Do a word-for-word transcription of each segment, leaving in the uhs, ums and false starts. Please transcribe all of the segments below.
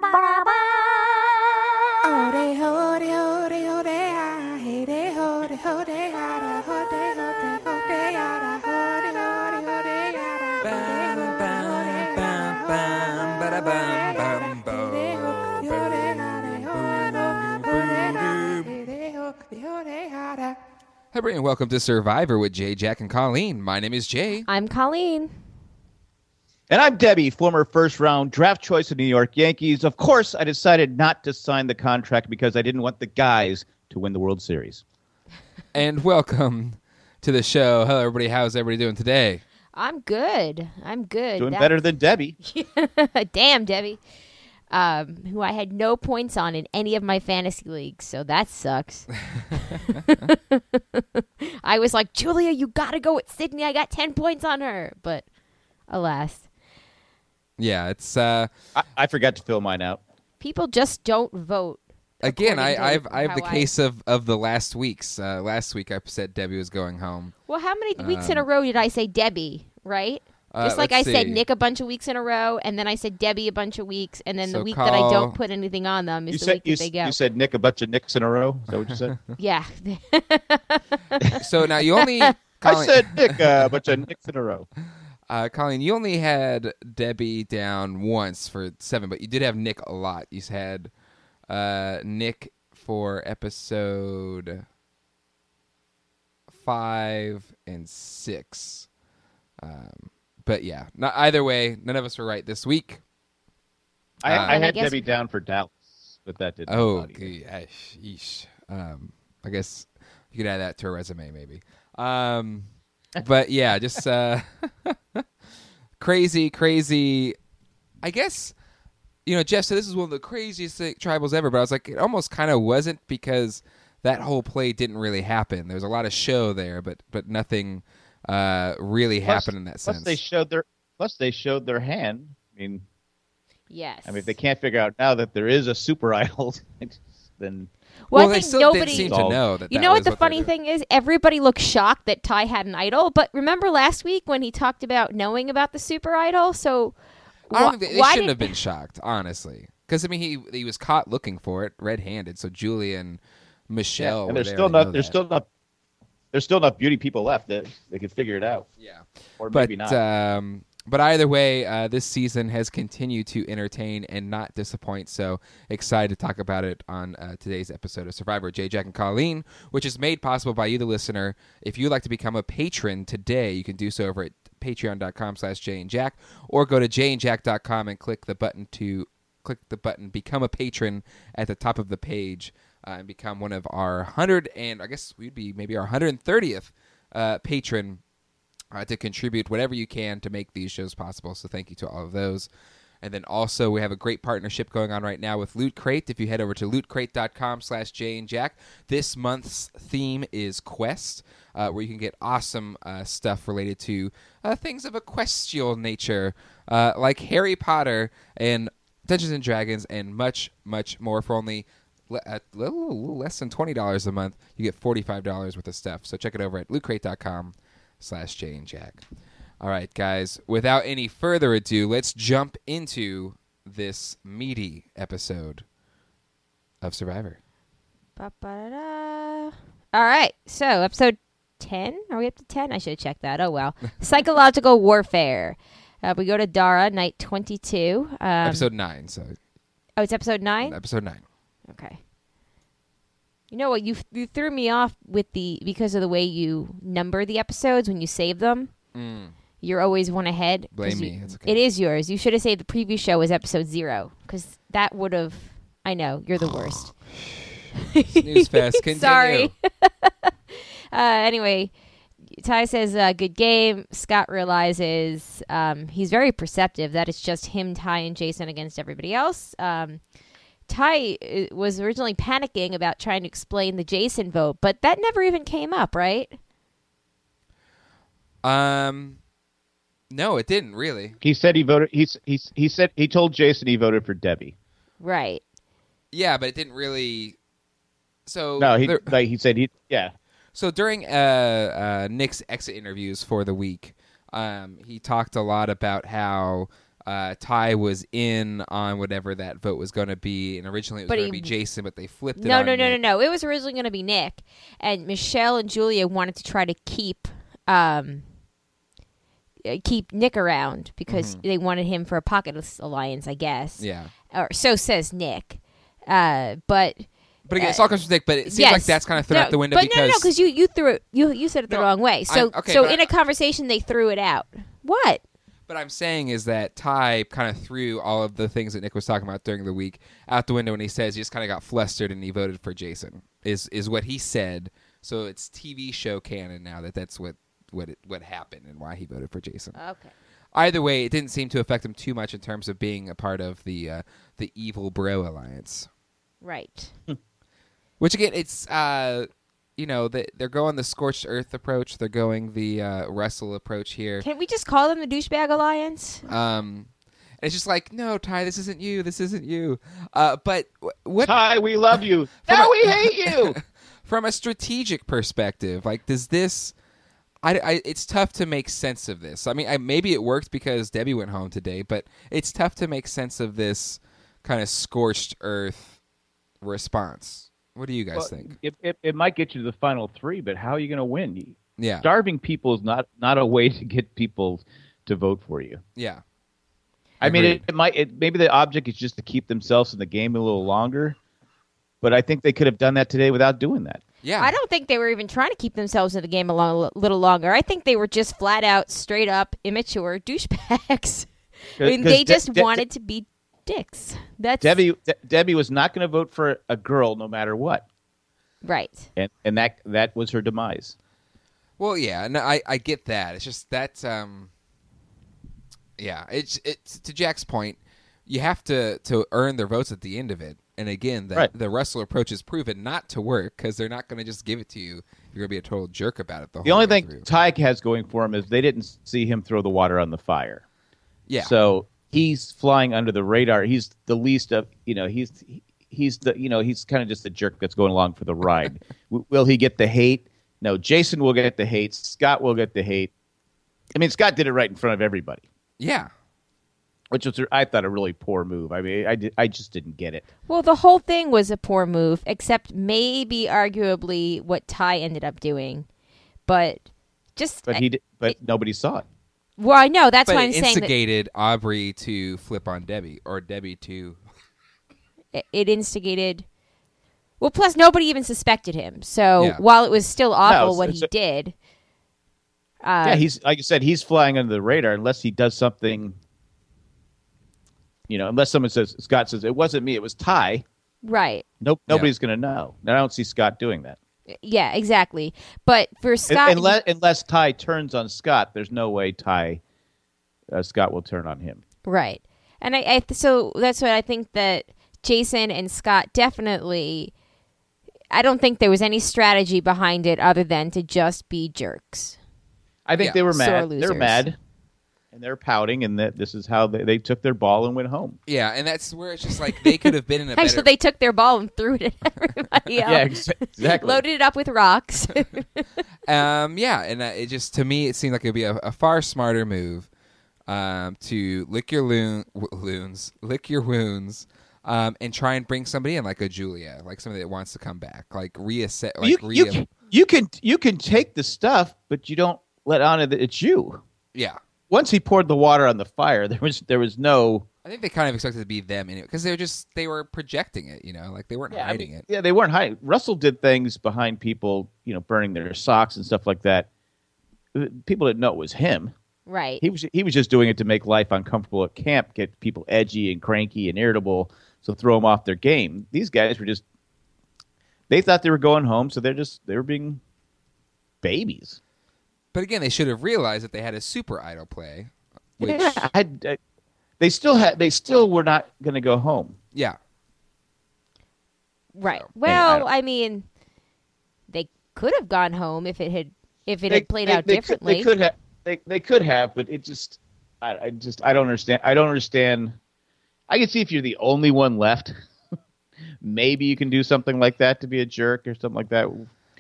Hi, and welcome to Survivor with Jay, Jack, and Colleen. My name is Jay. I'm Colleen. And I'm Debbie, former first-round draft choice of New York Yankees. Of course, I decided not to sign the contract because I didn't want the guys to win the World Series. And welcome to the show. Hello, everybody. How's everybody doing today? I'm good. I'm good. Doing That's... better than Debbie. Damn, Debbie. Um, who I had no points on in any of my fantasy leagues, so that sucks. I was like, Julia, you gotta go with Sydney. I got ten points on her, but alas. Yeah, it's uh, I, I forgot to fill mine out. People just don't vote. Again, I, I've I have the I... case of, of the last weeks. Uh, last week I said Debbie was going home. Well, how many weeks um, in a row did I say Debbie? Right. Uh, Just like I see. said Nick a bunch of weeks in a row, and then I said Debbie a bunch of weeks, and then So the week call... that I don't put anything on them is you the said, week you, that they go. You said Nick a bunch of Nicks in a row? Is that what you said? Yeah. So now you only... I Colleen, said Nick uh, a bunch of Nicks in a row. Uh, Colleen, you only had Debbie down once for seven, but you did have Nick a lot. You had uh, Nick for episode five and six. Um, but yeah, not, either way, none of us were right this week. I, uh, I had I guess... Debbie down for Dallas, but that didn't. Oh, yeesh. Um, I guess you could add that to a resume, maybe. Um, but yeah, just uh, crazy, crazy. I guess, you know, Jeff said this is one of the craziest tribals ever, but I was like, it almost kind of wasn't because that whole play didn't really happen. There was a lot of show there, but but nothing uh, really plus, happened in that plus sense. They showed their, plus, they showed their hand. I mean, Yes. I mean, if they can't figure out now that there is a super idol, then... Well, well I they think still nobody... didn't seem to know that You that know was what the what funny they're doing. thing is? Everybody looked shocked that Ty had an idol, but remember last week when he talked about knowing about the super idol? So I don't wh- think they, they why shouldn't did... have been shocked, honestly. Because, I mean, he he was caught looking for it red-handed, so Julie and Michelle yeah, and were there's there still to not know there's that. still not there's still enough beauty people left that they could figure it out. Yeah. Or But, maybe not. um, but either way, uh, this season has continued to entertain and not disappoint, so excited to talk about it on uh, today's episode of Survivor, Jay, Jack, and Colleen, which is made possible by you, the listener. If you'd like to become a patron today, you can do so over at patreon.com slash Jay and Jack, or go to jay and jack dot com and click the button to click the button Become a Patron at the top of the page uh, and become one of our one hundred, and I guess we'd be maybe our one hundred thirtieth uh, patron uh, to contribute whatever you can to make these shows possible. So thank you to all of those. And then also we have a great partnership going on right now with Loot Crate. If you head over to lootcrate.com slash Jay and Jack, this month's theme is Quest, uh, where you can get awesome uh, stuff related to uh, things of a questial nature, uh, like Harry Potter and Dungeons and Dragons, and much, much more for only le- a little, little less than twenty dollars a month. You get forty-five dollars worth of stuff. So check it over at lootcrate.com slash Jay and Jack. All right, guys, without any further ado, let's jump into this meaty episode of Survivor. Ba-ba-da-da. All right, so episode ten. Are we up to ten? I should have checked that. Oh, well. Psychological warfare. Uh, we go to Dara, night twenty-two. Um, episode nine. So. Oh, it's episode nine? Episode nine. Okay. You know what? You you threw me off with the because of the way you number the episodes when you save them. Mm. You're always one ahead. Blame you, me. It's okay. It is yours. You should have saved the previous show as episode zero because that would have. I know you're the worst. Snooze fest. Continue. Sorry. uh, anyway, Ty says, uh, good game. Scott realizes um, he's very perceptive that it's just him, Ty, and Jason against everybody else. Um, Ty uh, was originally panicking about trying to explain the Jason vote, but that never even came up, right? Um, no, it didn't really. He said he voted. He's he's he said he told Jason he voted for Debbie. Right. Yeah, but it didn't really. So No, he there, like he said he yeah. So during uh, uh, Nick's exit interviews for the week, um, he talked a lot about how uh, Ty was in on whatever that vote was going to be, and originally it was But going to he- be Jason, but they flipped it. No, on no, no, no, Nick. no. It was originally going to be Nick, and Michelle and Julia wanted to try to keep um, uh, keep Nick around because Mhm. they wanted him for a pocket alliance, I guess. Yeah, Or so says Nick. Uh, but but again, Uh, it's all comes from Nick. But it seems yes. like that's kind of thrown no, out the window but because no, no, no, because you you threw it. You you said it the No, wrong way. So I'm- okay, so but in I- a conversation they threw it out. What? But I'm saying is that Ty kind of threw all of the things that Nick was talking about during the week out the window when he says he just kind of got flustered and he voted for Jason. Is is what he said. So it's T V show canon now that that's what what it, what happened and why he voted for Jason. Okay. Either way, it didn't seem to affect him too much in terms of being a part of the uh, the evil bro alliance. Right. Which again, it's uh, you know they, they're going the scorched earth approach. They're going the uh, Russell approach here. Can we just call them the douchebag alliance? Um, and it's just like, no, Ty, this isn't you. This isn't you. Uh, but w- what Ty, we love you. From Now a- we hate you. from a strategic perspective, like, does this? I, I, it's tough to make sense of this. I mean, I, maybe it worked because Debbie went home today, but it's tough to make sense of this kind of scorched earth response. What do you guys Well, think? It, it, it might get you to the final three, but how are you going to win? You- Yeah, Starving people is not, not a way to get people to vote for you. yeah. I mean, it, Agreed. it might. It, maybe the object is just to keep themselves in the game a little longer, but I think they could have done that today without doing that. Yeah, I don't think they were even trying to keep themselves in the game a long, little longer. I think they were just flat out, straight up, immature douchebags. I mean, 'Cause they De- just De- wanted to be dicks. That's Debbie, De- Debbie was not going to vote for a girl no matter what, right. and and that that was her demise. Well, yeah, no, I, I get that. It's just that, um, yeah, it's it's to Jack's point. You have to, to earn their votes at the end of it. And again, the, Right. the Russell approach is proven not to work because they're not going to just give it to you. You're going to be a total jerk about it the whole The only way thing through. Ty has going for him is they didn't see him throw the water on the fire. Yeah. So he's flying under the radar. He's the least of, you know, he's he's the, you know, he's kind of just a jerk that's going along for the ride. W- will he get the hate? No, Jason will get the hate. Scott will get the hate. I mean, Scott did it right in front of everybody, yeah. which was, I thought, a really poor move. I mean, I, did, I just didn't get it. Well, the whole thing was a poor move, except maybe arguably what Ty ended up doing. But just But he, did, but nobody saw it. well, I know that's But why it I'm saying that instigated Aubrey to flip on Debbie, or Debbie to. it- it instigated. Well, plus nobody even suspected him. So Yeah. while it was still awful No, what so- he so- did, uh, Yeah, he's like I said, he's flying under the radar unless he does something. You know, unless someone says Scott says it wasn't me, it was Ty. right. Nope, nobody's going to know. And I don't see Scott doing that. Yeah, exactly. But for Scott, unless, unless Ty turns on Scott, there's no way Ty uh, Scott will turn on him. right, and I, I so that's what I think that Jason and Scott definitely. I don't think there was any strategy behind it other than to just be jerks. I think Yeah. they were Sore mad. losers. They're mad, and they're pouting, and that this is how they, they took their ball and went home. Yeah, and that's where it's just like they could have been in a Actually, better. they took their ball and threw it at everybody else. Yeah, ex- exactly. Loaded it up with rocks. Um, yeah, and uh, it just to me it seemed like it would be a, a far smarter move um, to lick your loon, w- loons, lick your wounds, um, and try and bring somebody in like a Julia, like somebody that wants to come back, like reassess, like you, re- you, can, you can you can take the stuff, but you don't let on that it's you. yeah. Once he poured the water on the fire, there was there was no. I think they kind of expected it to be them anyway because they were just they were projecting it, you know, like they weren't Yeah, I hiding mean, it. yeah, they weren't hiding. Russell did things behind people, you know, burning their socks and stuff like that. People didn't know it was him. right. He was he was just doing it to make life uncomfortable at camp, get people edgy and cranky and irritable, so throw them off their game. These guys were just they thought they were going home, so they're just they were being babies. But again, they should have realized that they had a super idol play, which Yeah, I, I, they still had they still were not going to go home. yeah, Right. So, Well, I I mean, they could have gone home if it had if it They- had played they- out they differently. Could, they could have they, they could have, but it just I, I just I don't understand. I don't understand. I can see if you're the only one left, maybe you can do something like that to be a jerk or something like that.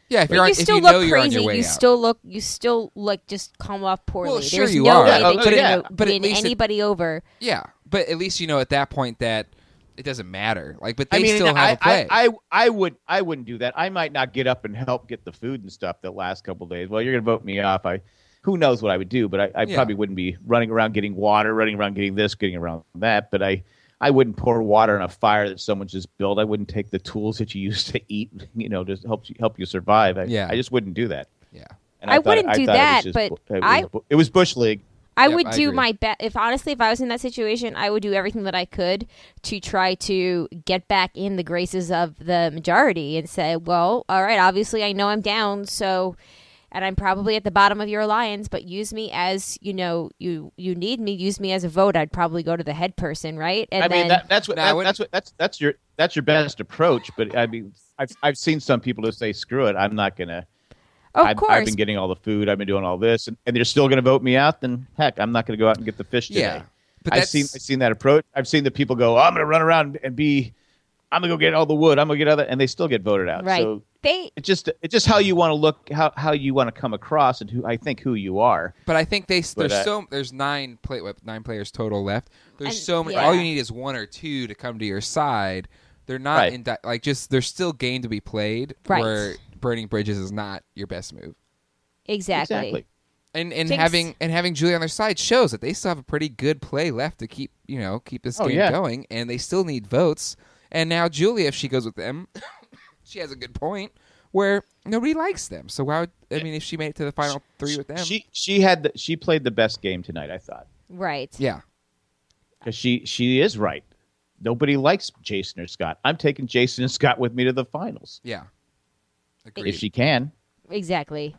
Yeah, if But you're on, you if still you look know you're on crazy. your way You out. still look. You still like just come off poorly. Well, sure There's you no are. way Yeah, that oh, you're yeah. going to But at win least it- anybody over. Yeah, but at least you know at that point that it doesn't matter. Like, but they I mean, still have I, a play. I, I, I would, I wouldn't do that. I might not get up and help get the food and stuff the last couple of days. Well, you're going to vote me off. I, who knows what I would do? But I, I Yeah. probably wouldn't be running around getting water, running around getting this, getting around that. But I, I wouldn't pour water on a fire that someone just built. I wouldn't take the tools that you use to eat, you know, to help you help you survive. I, Yeah. I just wouldn't do that. yeah. And I thought- wouldn't do thought it was that, just but bu- it I- was, bu- it was Bush League. I Yep, would I do agree. my best. If honestly, if I was in that situation, I would do everything that I could to try to get back in the graces of the majority and say, well, all right, obviously I know I'm down, so, and I'm probably at the bottom of your alliance, but use me as, you know, you you need me, use me as a vote. I'd probably go to the head person, right? And I mean, then, that, that's what No, I that, wouldn't- that's what that's that's your that's your best approach. But I mean, I've I've seen some people who say, "Screw it, I'm not gonna." of I've, course, I've been getting all the food. I've been doing all this, and, and they're still going to vote me out. Then heck, I'm not going to go out and get the fish today. Yeah, but I've that's seen I've seen that approach. I've seen the people go, oh, I'm going to run around and be, I'm going to go get all the wood. I'm going to get other, and they still get voted out. right. So They it's just it's just how you want to look, how how you want to come across, and who I think who you are. But I think they But, there's uh, so there's nine play what, nine players total left. There's And- so many. yeah. All you need is one or two to come to your side. They're not Right. in di- like just there's still game to be played. Right. Where burning bridges is not your best move. exactly. Exactly. And and Jinx. having and having Julie on their side shows that they still have a pretty good play left to keep you know keep this Oh, game yeah. going, and they still need votes. And now Julie, if she goes with them, she has a good point where nobody likes them. So why would I mean if she made it to the final three with them? She she had the, she played the best game tonight. I thought Right. yeah, because she she is right. Nobody likes Jason or Scott. I'm taking Jason and Scott with me to the finals yeah. Agreed. if she can. Exactly.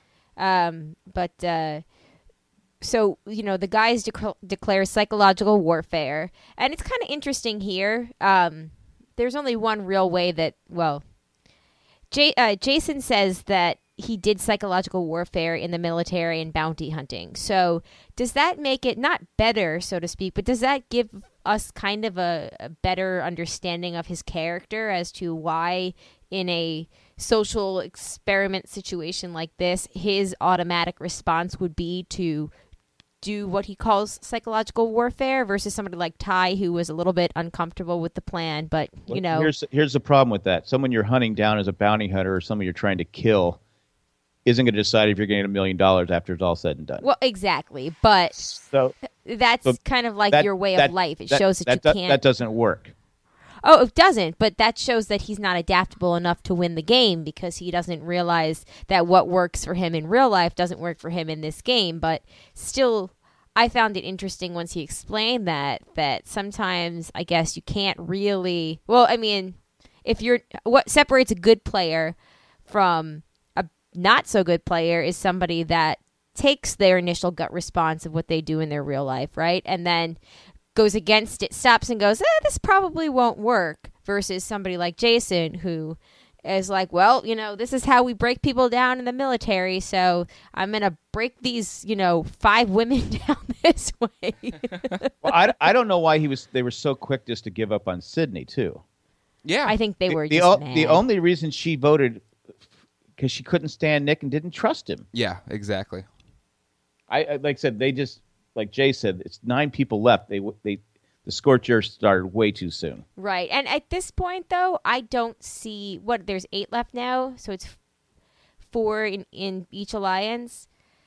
Um, but uh, so you know the guys dec- declare psychological warfare, and it's kind of interesting here. Um, there's only one real way that well, J- uh, Jason says that he did psychological warfare in the military and bounty hunting. So does that make it not better, so to speak, but does that give us kind of a, a better understanding of his character as to why in a social experiment situation like this, his automatic response would be to do what he calls psychological warfare versus somebody like Ty, who was a little bit uncomfortable with the plan, but you Well, know, here's here's the problem with that. Someone you're hunting down as a bounty hunter or someone you're trying to kill isn't going to decide if you're getting a million dollars after it's all said and done. well, exactly, but So that's So kind of like that- your way that- of life. It that- shows that, that, you that, can't. that doesn't work. Oh, it doesn't, but that shows that he's not adaptable enough to win the game because he doesn't realize that what works for him in real life doesn't work for him in this game. But still, I found it interesting once he explained that, that sometimes I guess you can't really, well, I mean, if you're, what separates a good player from a not so good player is somebody that takes their initial gut response of what they do in their real life, right? And then goes against it, stops and goes, eh, this probably won't work, versus somebody like Jason who is like, well, you know, this is how we break people down in the military, so I'm going to break these, you know, five women down this way. Well, I, I don't know why he was. They were so quick just to give up on Sydney too. yeah. I think they were the, just o- mad. the only reason she voted because she couldn't stand Nick and didn't trust him. yeah, exactly. I, I like I said they just like Jay said it's nine people left. They they the scorcher started way too soon. Right. And at this point, though, I don't see what there's eight left now, so it's four in, in each alliance.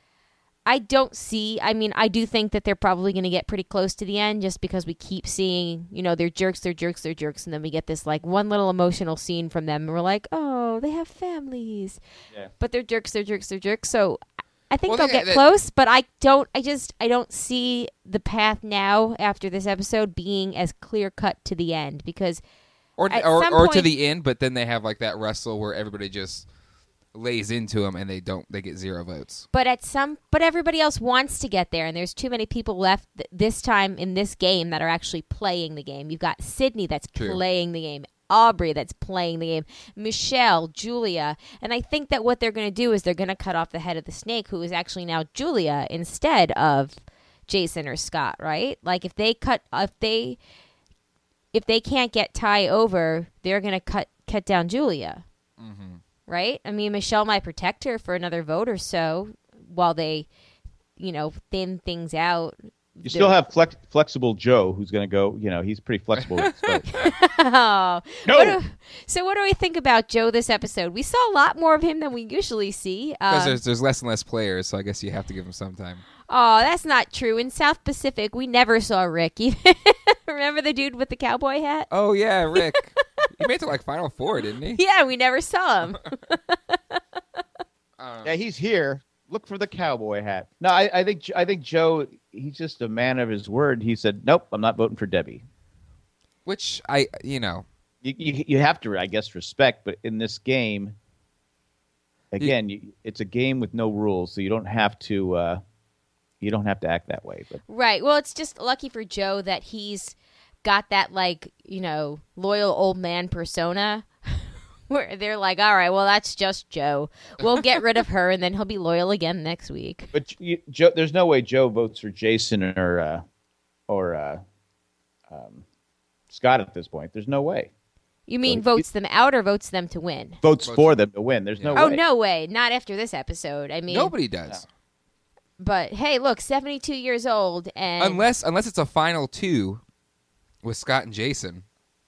I don't see, I mean, I do think that they're probably going to get pretty close to the end just because we keep seeing, you know, they're jerks, they're jerks, they're jerks. And then we get this like one little emotional scene from them. And we're like, oh, they have families. Yeah. But they're jerks, they're jerks, they're jerks. So I think Well, they'll they- get they- close, but I don't, I just, I don't see the path now after this episode being as clear cut to the end because Or At or, some or to point- the end, but then they have like that wrestle where everybody just lays into them and they don't. They get zero votes. But at some, but everybody else wants to get there, and there's too many people left th- this time in this game that are actually playing the game. You've got Sydney that's True. playing the game, Aubrey that's playing the game, Michelle, Julia, and I think that what they're going to do is they're going to cut off the head of the snake, who is actually now Julia instead of Jason or Scott, right? Like if they cut, if they, if they can't get Ty over, they're going to cut cut down Julia. Mm-hmm. right? I mean, Michelle might protect her for another vote or so while they, you know, thin things out. You still have flex- flexible Joe, who's going to go. You know, he's pretty flexible with his vote. Oh, No! What do, so what do we think about Joe this episode? We saw a lot more of him than we usually see. Because Um, there's, there's less and less players, so I guess you have to give him some time. oh, that's not true. In South Pacific, we never saw Rick. Remember the dude with the cowboy hat? Oh, yeah, Rick. He made it to, like, Final Four, didn't he? Yeah, we never saw him. Um, Yeah, he's here. Look for the cowboy hat. No, I, I think I think Joe. He's just a man of his word. He said, "Nope, I'm not voting for Debbie." which, I, you know, You you, you have to, I guess, respect. But in this game, again, you, it's a game with no rules, so you don't have to. Uh, you don't have to act that way. But Right. Well, it's just lucky for Joe that he's got that, like, you know, loyal old man persona where they're like, all right, well, that's just Joe. We'll get rid of her, and then he'll be loyal again next week. but you, Joe, there's no way Joe votes for Jason or uh, or uh, um, Scott at this point. There's no way. You mean Well, votes them out or votes them to win? Votes, Votes- for them to win. There's no Oh, way. no way. Not after this episode. I mean, nobody does. but hey, look, seventy-two years old, and Unless unless it's a final two with Scott and Jason.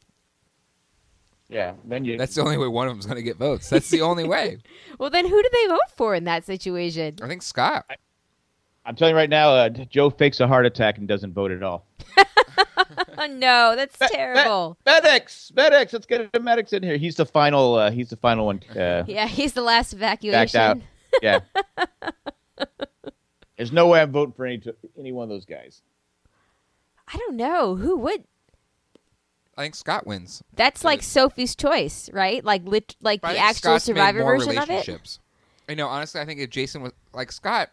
Yeah, then you. That's the only way one of them's going to get votes. That's the only way. well, then who do they vote for in that situation? I think Scott. I'm telling you right now, uh, Joe fakes a heart attack and doesn't vote at all. Oh, no, that's terrible. Me- medics, medics. Let's get the medics in here. He's the final. Uh, he's the final one. Uh, Yeah, he's the last backed evacuation. out. Yeah. There's no way I'm voting for any any one of those guys. I don't know. Who would? I think Scott wins. That's like Sophie's Choice, right? Like lit, like But I the think actual Scott's made Survivor more version of it. relationships. You know, honestly, I think if Jason was like Scott,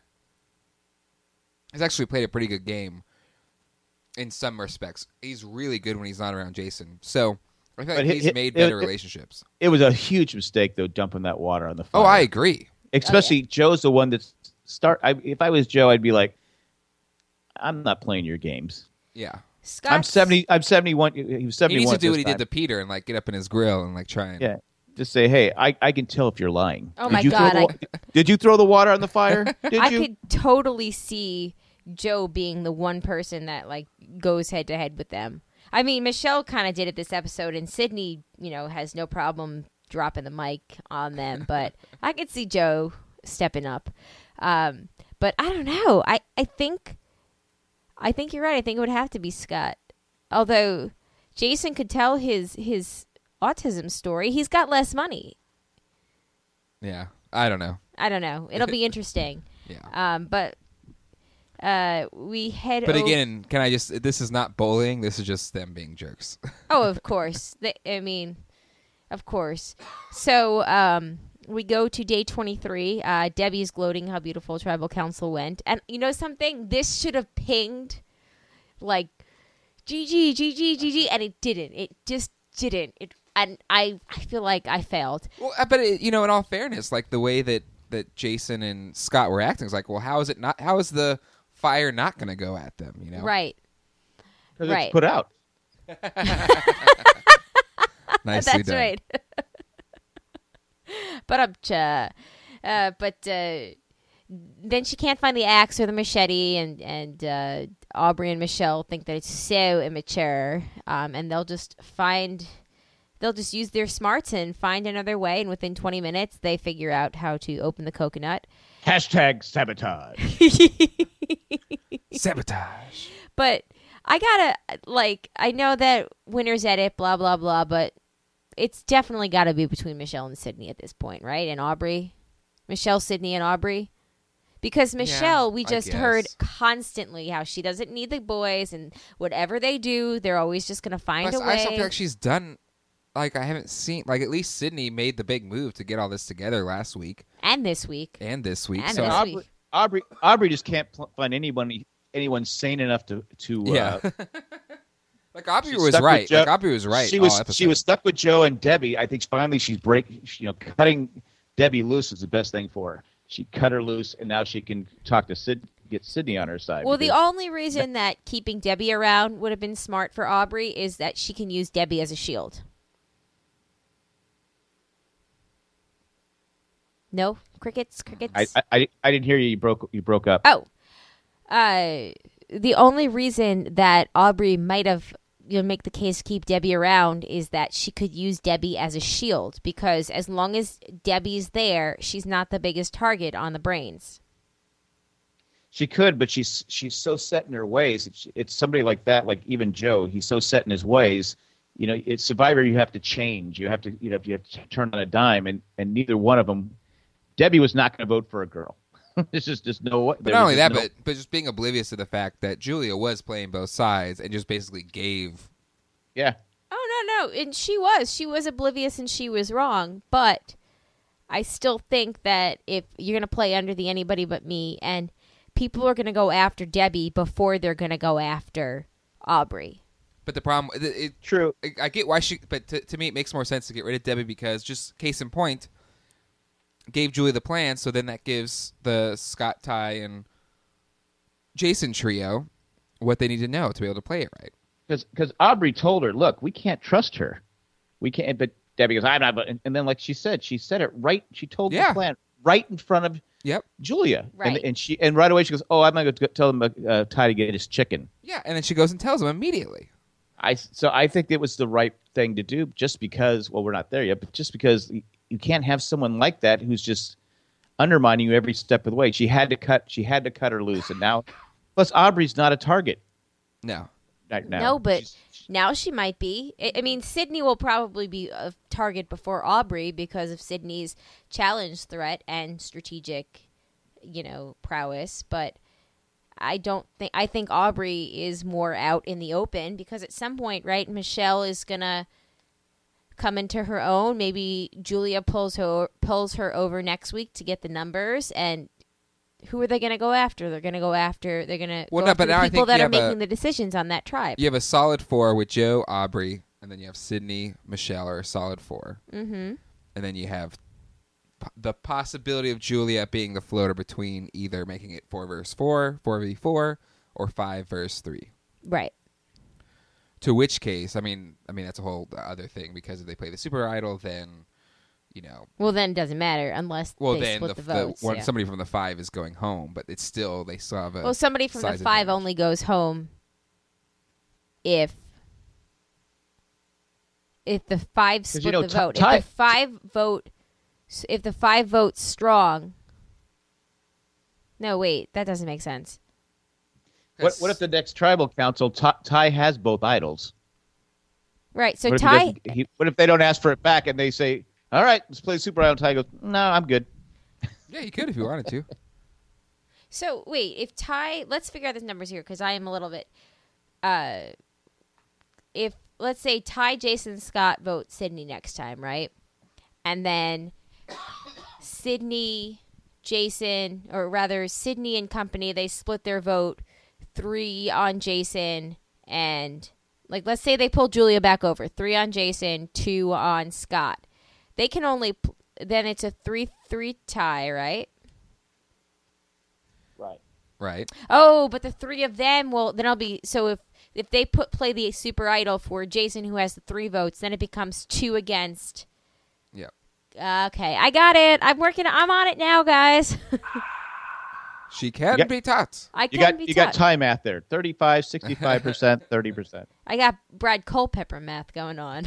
has actually played a pretty good game in some respects. He's really good when he's not around Jason. So I feel like But he- he's he- made it- better it- relationships. It was a huge mistake though, dumping that water on the fire. Oh, I agree. Especially Joe's the one that's start. I, if I was Joe, I'd be like, I'm not playing your games. Yeah. Scott's, I'm seventy. I'm seventy-one. He was He seventy-one. needs to do this what he time. did to Peter and like get up in his grill and like try and Yeah. Just say, hey, I, I can tell if you're lying. Oh did my you God, Throw the, wa- did you throw the water on the fire? Did I you? could totally see Joe being the one person that like goes head to head with them. I mean, Michelle kind of did it this episode, and Sydney, you know, has no problem dropping the mic on them. But I could see Joe stepping up. Um, but I don't know. I, I think, I think you're right. I think it would have to be Scott. Although Jason could tell his his autism story. He's got less money. Yeah. I don't know. I don't know. It'll be interesting. Yeah. Um, but uh, we head. But o- again, can I just? This is not bullying. This is just them being jerks. oh, of course. They, I mean, of course. So um, we go to day twenty-three. Uh, Debbie's gloating how beautiful Tribal Council went, and you know something? This should have pinged like G G G G G G, and it didn't. It just didn't. It and I I feel like I failed. Well, uh, but it, you know, in all fairness, like the way that that Jason and Scott were acting is like, well, how is it not? How is the fire not going to go at them? You know, Right. 'Cause right. it's put out. Nicely That's done. right. but I'm uh, uh, but uh, then she can't find the axe or the machete, and and uh, Aubrey and Michelle think that it's so immature, um, and they'll just find. They'll just use their smarts and find another way, and within twenty minutes, they figure out how to open the coconut. Hashtag sabotage. Sabotage. But I gotta, like, I know that winner's edit, blah, blah, blah, but it's definitely gotta be between Michelle and Sydney at this point, right? And Aubrey? Michelle, Sydney, and Aubrey? Because Michelle, we I just heard guess. constantly how she doesn't need the boys, and whatever they do, they're always just gonna find Plus, a I way. also feel like she's done. Like I haven't seen. Like at least Sydney made the big move to get all this together last week and this week. and this week. And so this Aubrey, week. Aubrey, Aubrey just can't pl- find anybody, anyone sane enough to to. yeah. Uh, Like Aubrey She's was stuck with right. Joe. Like Aubrey was right. She all was episode. she was stuck with Joe and Debbie. I think finally she's breaking. You know, cutting Debbie loose is the best thing for her. She cut her loose, and now she can talk to Sid, get Sydney on her side. Well, the because- only reason that keeping Debbie around would have been smart for Aubrey is that she can use Debbie as a shield. No crickets. Crickets. I, I, I, I didn't hear you. You broke. You broke up. Oh, uh, the only reason that Aubrey might have you know make the case to keep Debbie around is that she could use Debbie as a shield because as long as Debbie's there, she's not the biggest target on the brains. She could, but she's she's so set in her ways. It's, it's somebody like that, like even Joe. He's so set in his ways. You know, it's Survivor. You have to change. You have to, you know, you have to turn on a dime, and, and neither one of them. Debbie was not going to vote for a girl. There's just just no. But not only that, no, but but just being oblivious to the fact that Julia was playing both sides and just basically gave. Yeah. Oh no no, and she was she was oblivious and she was wrong, but I still think that if you're going to play under the anybody but me and people are going to go after Debbie before they're going to go after Aubrey. But the problem, it, it, true. I, I get why she, but to, to me, it makes more sense to get rid of Debbie because just case in point, gave Julia the plan, so then that gives the Scott, Ty, and Jason trio what they need to know to be able to play it right. Because because Aubrey told her, look, we can't trust her, we can't. But Debbie goes, I'm not. But and then like she said, she said it right. She told yeah. the plan right in front of. Yep. Julia. Right. And, and she and right away she goes, oh, I'm not going to tell him uh, Ty to get his chicken. Yeah, and then she goes and tells him immediately. I so I think it was the right thing to do, just because. Well, we're not there yet, but just because you can't have someone like that who's just undermining you every step of the way. She had to cut. She had to cut her loose, and now, plus Aubrey's not a target. No. Right now. No, but She's, now she might be. I, I mean, Sydney will probably be a target before Aubrey because of Sydney's challenge threat and strategic, you know, prowess. But I don't think I think Aubrey is more out in the open because at some point, right, Michelle is gonna come into her own. Maybe Julia pulls her pulls her over next week to get the numbers, and who are they going to go after? They're going to go after. They're going to well, go no, after but the now I people think that you are have making a, the decisions on that tribe. You have a solid four with Joe, Aubrey, and then you have Sydney, Michelle are a solid four. Mm-hmm. And then you have p- the possibility of Julia being the floater between either making it four versus four, four v four, or five versus three. Right. To which case, I mean, I mean that's a whole other thing because if they play the Super Idol, then you know. Well, then it doesn't matter unless well, they then split the, the votes. the one, yeah. somebody from the five is going home, but it's still they still have a. Well, somebody from the size five advantage. only goes home if if the five split you know, the Ty- vote. Ty- if the five vote, if the five votes strong. No, wait, that doesn't make sense. what what if the next tribal council Ty, Ty has both idols? Right. So What if, he Ty. doesn't- he, what if they don't ask for it back and they say, all right, let's play Super Idol? Ty goes, no, I'm good. Yeah, you could if you wanted to. So wait, if Ty, let's figure out the numbers here because I am a little bit. Uh, if let's say Ty, Jason, Scott vote Sydney next time, right? And then Sydney, Jason, or rather Sydney and company, they split their vote three on Jason and like let's say they pull Julia back over, three on Jason, two on Scott. They can only then it's a three three tie, right? Right. Right. Oh, but the three of them will then I'll be so if if they put play the Super Idol for Jason who has the three votes, then it becomes two against. Yeah. Okay, I got it. I'm working. I'm on it now, guys. She can got- be taught. I You can got be you got taught. Ty math there. thirty-five, sixty-five percent, thirty percent. I got Brad Culpepper math going on.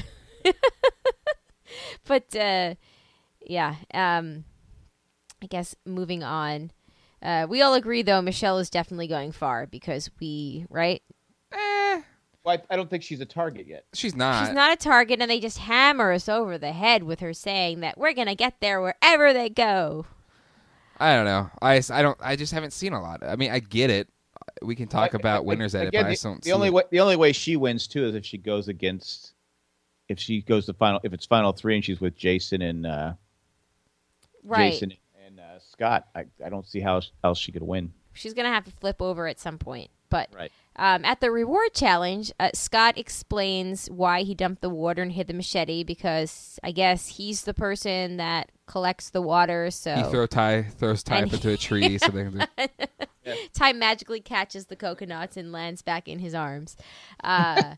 But uh, yeah, um, I guess moving on. Uh, we all agree though Michelle is definitely going far because we right. Eh, Well, I, I don't think she's a target yet. she's not. She's not a target, and they just hammer us over the head with her saying that we're gonna get there wherever they go. I don't know. I, I don't. I just haven't seen a lot. I mean, I get it. We can talk I- about I- winners at it, again, but I the, just don't the see only it. way the only way she wins too is if she goes against if she goes to final if it's final three and she's with Jason and uh, Right. Jason and uh, Scott. I, I don't see how else she could win. She's gonna have to flip over at some point. But Right. um, at the reward challenge, uh, Scott explains why he dumped the water and hid the machete because I guess he's the person that collects the water. So He throw Ty throws Ty And up into a tree so they can. Do, Yeah. Ty magically catches the coconuts and lands back in his arms. Uh,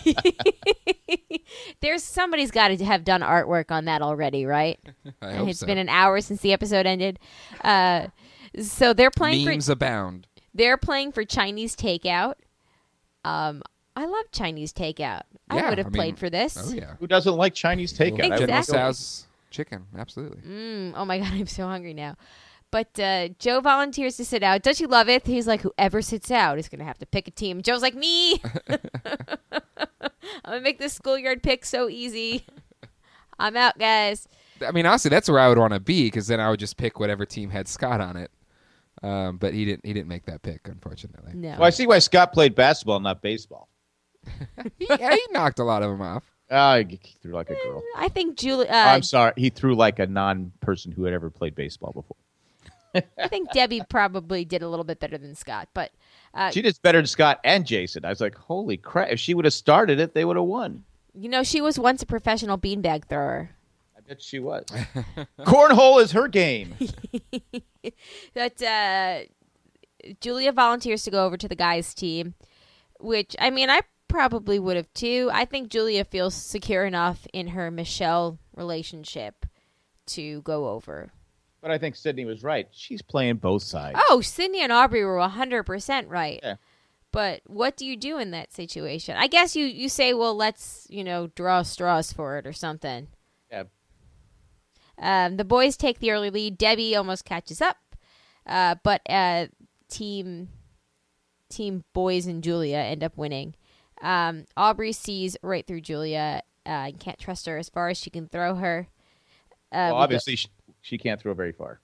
there's somebody's got to have done artwork on that already, right? I And hope it's so. been an hour since the episode ended. Uh, so they're playing Memes for abound. they're playing for Chinese takeout. Um, I love Chinese takeout. I Yeah, would have I played mean- for this. Oh yeah. Who doesn't like Chinese takeout? I would General Exactly. Tso's chicken, absolutely. Mm, oh my god, I'm so hungry now. But uh, Joe volunteers to sit out. Don't you love it? He's like, whoever sits out is going to have to pick a team. Joe's like, me. I'm going to make this schoolyard pick so easy. I'm out, guys. I mean, honestly, that's where I would want to be because then I would just pick whatever team had Scott on it. Um, but he didn't. He didn't make that pick, unfortunately. No. Well, I see why Scott played basketball, not baseball. he, yeah, he knocked a lot of them off. Oh, he threw like a girl. I think Julie. Oh, Uh, I'm sorry. He threw like a non-person who had ever played baseball before. I think Debbie probably did a little bit better than Scott. But uh, She did better than Scott and Jason. I was like, holy crap. If she would have started it, they would have won. you know, she was once a professional beanbag thrower. I bet she was. Cornhole is her game. That uh, Julia volunteers to go over to the guys' team, which, I mean, I probably would have too. I think Julia feels secure enough in her Michelle relationship to go over. But I think Sydney was right. She's playing both sides. Oh, Sydney and Aubrey were one hundred percent right. Yeah. But what do you do in that situation? I guess you, you say, well, let's, you know, draw straws for it or something. Yeah. Um, the boys take the early lead. Debbie almost catches up. Uh, but uh, team team boys and Julia end up winning. Um, Aubrey sees right through Julia uh, and can't trust her as far as she can throw her. Uh, Well, we go- obviously, she, she can't throw very far.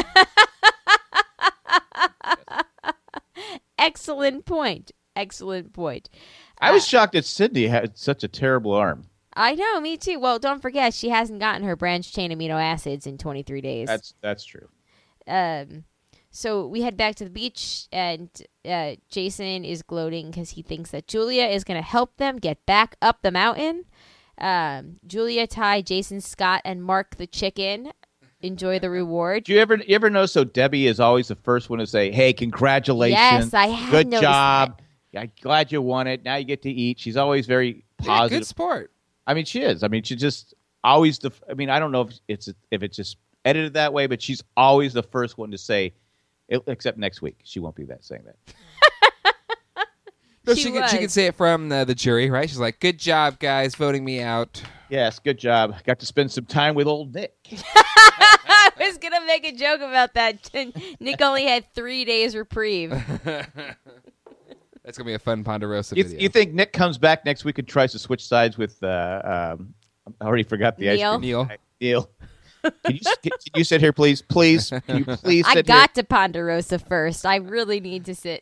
Excellent point. Excellent point. I was shocked that Sydney had such a terrible arm. I know, me too. Well, don't forget, she hasn't gotten her branched chain amino acids in twenty-three days. That's that's true. Um, so we head back to the beach, and uh, Jason is gloating because he thinks that Julia is going to help them get back up the mountain. Um, Julia, Ty, Jason, Scott, and Mark the chicken enjoy the reward. Do you ever you ever notice? So Debbie is always the first one to say, "Hey, congratulations! Yes, I have Good noticed job! I'm glad you won it. Now you get to eat." She's always very Yeah, positive. good sport. I mean, she is. I mean, she just always the. I mean, I don't know if it's if it's just edited that way, but she's always the first one to say. Except next week, she won't be that saying that. No, She she, can, she was. can say it from the, the jury, right? She's like, "Good job, guys, voting me out." Yes, good job. Got to spend some time with old Nick. I was going to make a joke about that. Nick only had three days reprieve. That's gonna be a fun Ponderosa You, video. you think Nick comes back next week and tries to switch sides with? Uh, um, I already forgot the ice Neil? cream. Neil? guy. Neil. Can you, can you sit here, please? Please, can you please I sit got to Ponderosa first. I really need to sit.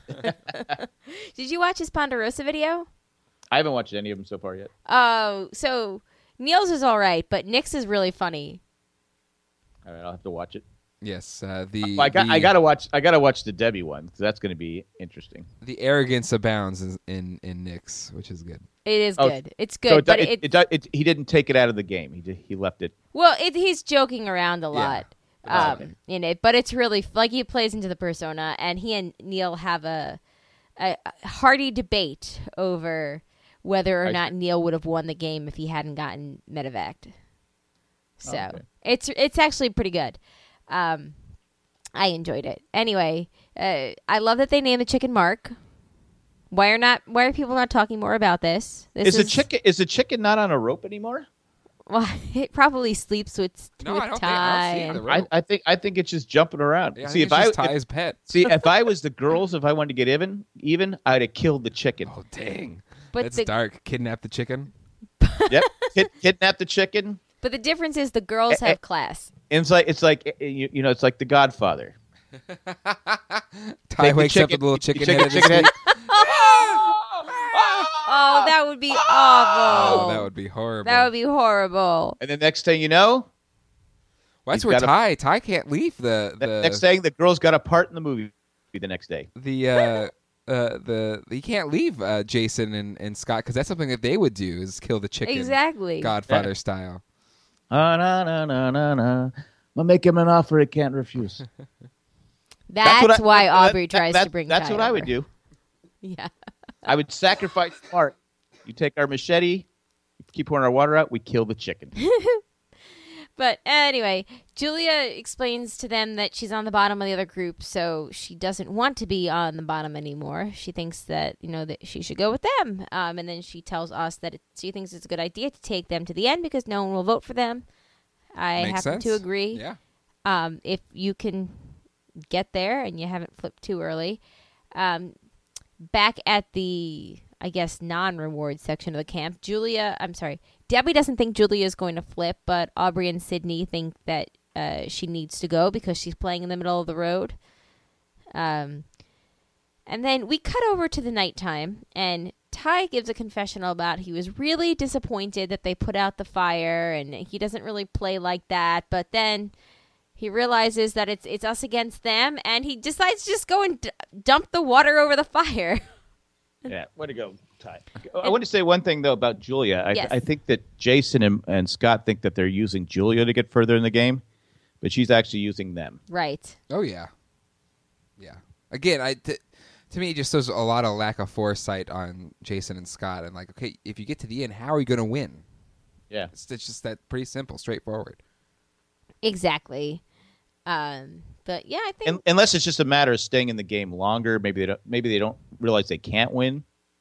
Did you watch his Ponderosa video? here? I haven't watched any of them so far yet. Oh, so Neil's is all right, but Nick's is really funny. All right, I'll have to watch it. Yes, uh, the Well, I got. the, I got to watch. I got to watch the Debbie one because that's going to be interesting. the arrogance abounds in in, in Nick's, which is good. It is Oh, good. It's good, so it, but it, it, it, it, it, he didn't take it out of the game. He did, he left it. well, it, he's joking around a lot Yeah. um, in it, but it's really like he plays into the persona, and he and Neil have a a hearty debate over whether or I not Neil would have won the game if he hadn't gotten Medevaced. So Okay. it's it's actually pretty good. Um, I enjoyed it. Anyway, uh, I love that they named the chicken Mark. Why are not? Why are people not talking more about this? This Is the chicken? Is the chicken not on a rope anymore? Well, it probably sleeps with No, with I don't think- Ty. I don't see and- the I, rope. I think. I think it's just jumping around. Yeah, I see think if it's just I Ty's if, pet. see if I was the girls, if I wanted to get even, even I'd have killed the chicken. Oh dang, But that's the- dark. Kidnap the chicken. Yep, Kid, kidnap the chicken. But the difference is the girls Eh, eh. have class. And it's like it's like eh, you, you know it's like The Godfather. Ty Take the wakes up chicken- with a little the chicken, chicken- head. in his chicken head. sleep. Oh, that would be Oh, awful. that would be horrible. That would be horrible. And the next thing you know, Well, that's He's where got a- Ty Ty can't leave the the the next thing the girls got a part in the movie the next day. the uh, uh, the he can't leave uh, Jason and, and Scott because that's something that they would do is kill the chicken Exactly. Godfather style. Ah, na na na na na. I'll make him an offer he can't refuse. That's, what I- why that- Aubrey that- tries that- to bring That's Ty what I would over. do. Yeah. I would sacrifice Mark. You take our machete, keep pouring our water out, we kill the chicken. But anyway, Julia explains to them that she's on the bottom of the other group, so she doesn't want to be on the bottom anymore. She thinks that, you know, that she should go with them. Um, and then she tells us that it, she thinks it's a good idea to take them to the end because no one will vote for them. I Makes happen sense. to agree. Yeah. Um, if you can get there and you haven't flipped too early. Um, back at the, I guess, non-reward section of the camp, Julia, I'm sorry, Debbie doesn't think Julia is going to flip, but Aubrey and Sydney think that uh, she needs to go because she's playing in the middle of the road. Um, and then we cut over to the nighttime, and Ty gives a confessional about he was really disappointed that they put out the fire, and he doesn't really play like that, but then he realizes that it's it's us against them, and he decides to just go and d- dump the water over the fire. Yeah, way to go, Ty. I want to say one thing, though, about Julia. I, Yes. I think that Jason and, and Scott think that they're using Julia to get further in the game, but she's actually using them. Right. Oh yeah, yeah. Again, I t- to me it just shows a lot of lack of foresight on Jason and Scott. And like, okay, if you get to the end, how are you going to win? Yeah. It's, it's just that pretty simple, straightforward. Exactly. Um, but yeah, I think Un unless it's just a matter of staying in the game longer. Maybe they don't, maybe they don't realize they can't win.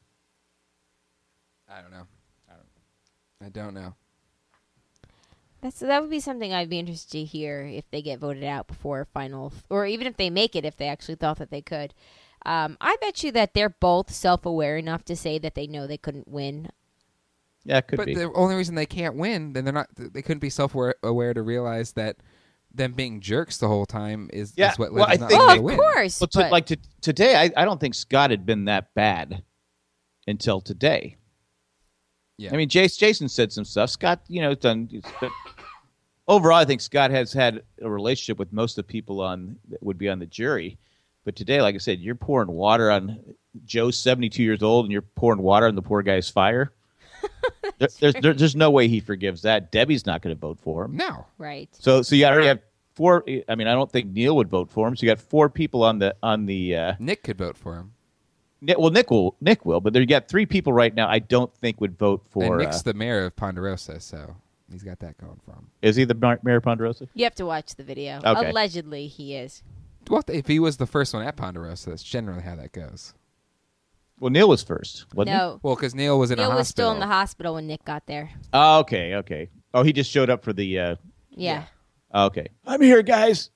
I don't know. I don't. I don't know. that's that would be something I'd be interested to hear if they get voted out before final, or even if they make it, if they actually thought that they could. Um, I bet you that they're both self-aware enough to say that they know they couldn't win. Yeah, it could But be. the only reason they can't win, then they're not. They couldn't be self-aware to realize that them being jerks the whole time is, Yeah, is what well, led I them not think to Oh, they of win. course. Well, to, but- like to, today, I, I don't think Scott had been that bad until today. Yeah. I mean, Jace, Jason said some stuff. Scott, you know, done. But overall, I think Scott has had a relationship with most of the people on that would be on the jury. But today, like I said, you're pouring water on Joe's seventy-two years old, and you're pouring water on the poor guy's fire. there, there's there, there's no way he forgives that. Debbie's not going to vote for him. No. right. So so you already have four. I mean, I don't think Neil would vote for him. So you got four people on the on the. Uh, Nick could vote for him. Nick, well, Nick will. Nick will, but there you got three people right now. I don't think would vote And for. Nick's Uh, the mayor of Ponderosa, so he's got that going for him. is he the Mar- Mayor of Ponderosa? You have to watch the video. Okay. Allegedly, he is. Well, if he was the first one at Ponderosa, that's generally how that goes. Well, Neil was first, wasn't No, Well, because Neil was in Neil a was still hospital. in the hospital when Nick got there. he? Oh, okay, okay. Oh, he just showed up for the. Uh, Yeah. okay, I'm here, guys.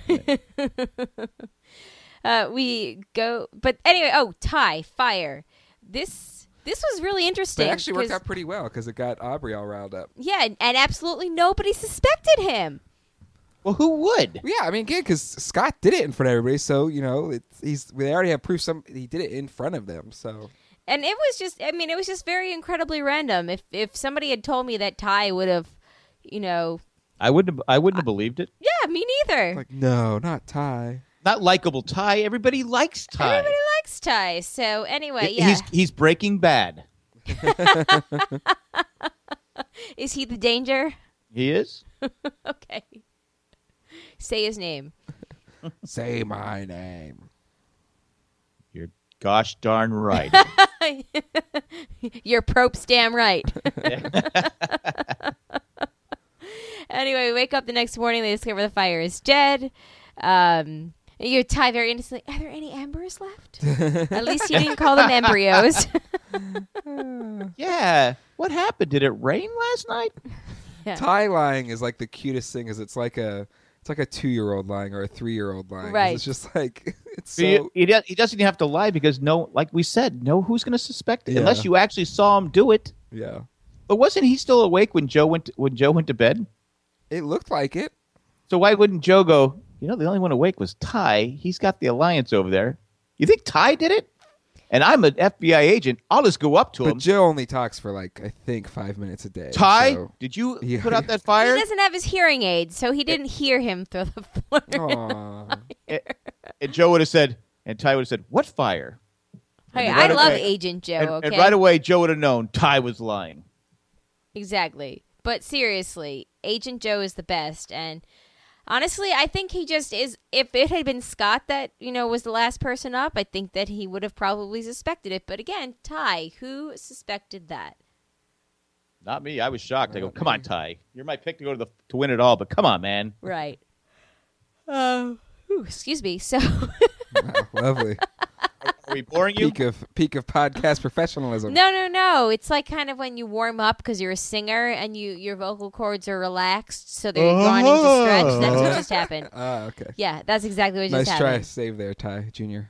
Uh, we go, but anyway. Oh, Ty fire. This this was really interesting. That actually worked 'cause- out pretty well because it got Aubrey all riled up. Yeah, and, and absolutely nobody suspected him. Well, who would? Yeah, I mean, again, because Scott did it in front of everybody, so you know, it's, he's they already have proof. Some he did it in front of them, so And it was just, I mean, it was just very incredibly random. If if somebody had told me that Ty would have, you know, I wouldn't. Have, I wouldn't have believed it. yeah, me neither. like no, not Ty. Not likable Ty. Everybody likes Ty. Everybody likes Ty. So anyway, He- yeah. He's he's Breaking Bad. Is he the danger? He is. Okay. Say his name. Say my name. You're gosh darn right. You're Propes damn right. Anyway, we wake up the next morning. They discover the fire is dead. Um, you Ty very innocently, are there any embers left? At least you didn't call them embryos. Yeah. What happened? Did it rain last night? Yeah. Ty lying is like the cutest thing, because it's like a it's like a two year old lying or a three year old lying. 'Cause Right. It's just like it's He, so. he, does, he doesn't even have to lie because no, like we said, no, who's going to suspect it Yeah. unless you actually saw him do it. Yeah, But wasn't he still awake when Joe went to, when Joe went to bed? it looked like it. So why wouldn't Joe go? You know, the only one awake was Ty. He's got the alliance over there. You think Ty did it? And I'm an F B I agent. I'll just go up to But him. Joe only talks for like I think five minutes a day. Ty, so- did you Yeah. put out that He fire? doesn't have his hearing aids, so he didn't hear him through the floor. Aw. And Joe would have said, and Ty would have said, "What fire?" Hey, And I right love away- Agent Joe, and, okay? and right away, Joe would have known Ty was lying. Exactly. But seriously, Agent Joe is the best, and Honestly, I think he just is. If it had been Scott that, you know, was the last person up, I think that he would have probably suspected it. But again, Ty, who suspected that? Not me. I was shocked. I go, come on, Ty. You're my pick to go to the to win it all, but come on, man. Right. Uh, ooh, excuse me. So. Wow, lovely. Are we boring you? Peak of peak of podcast professionalism. No, no, no. It's like kind of when you warm up because you're a singer and you your vocal cords are relaxed, so they're wanting to stretch. That's what just happened. Ah, okay. Yeah, that's exactly what Nice just try, happened. save there, Ty Junior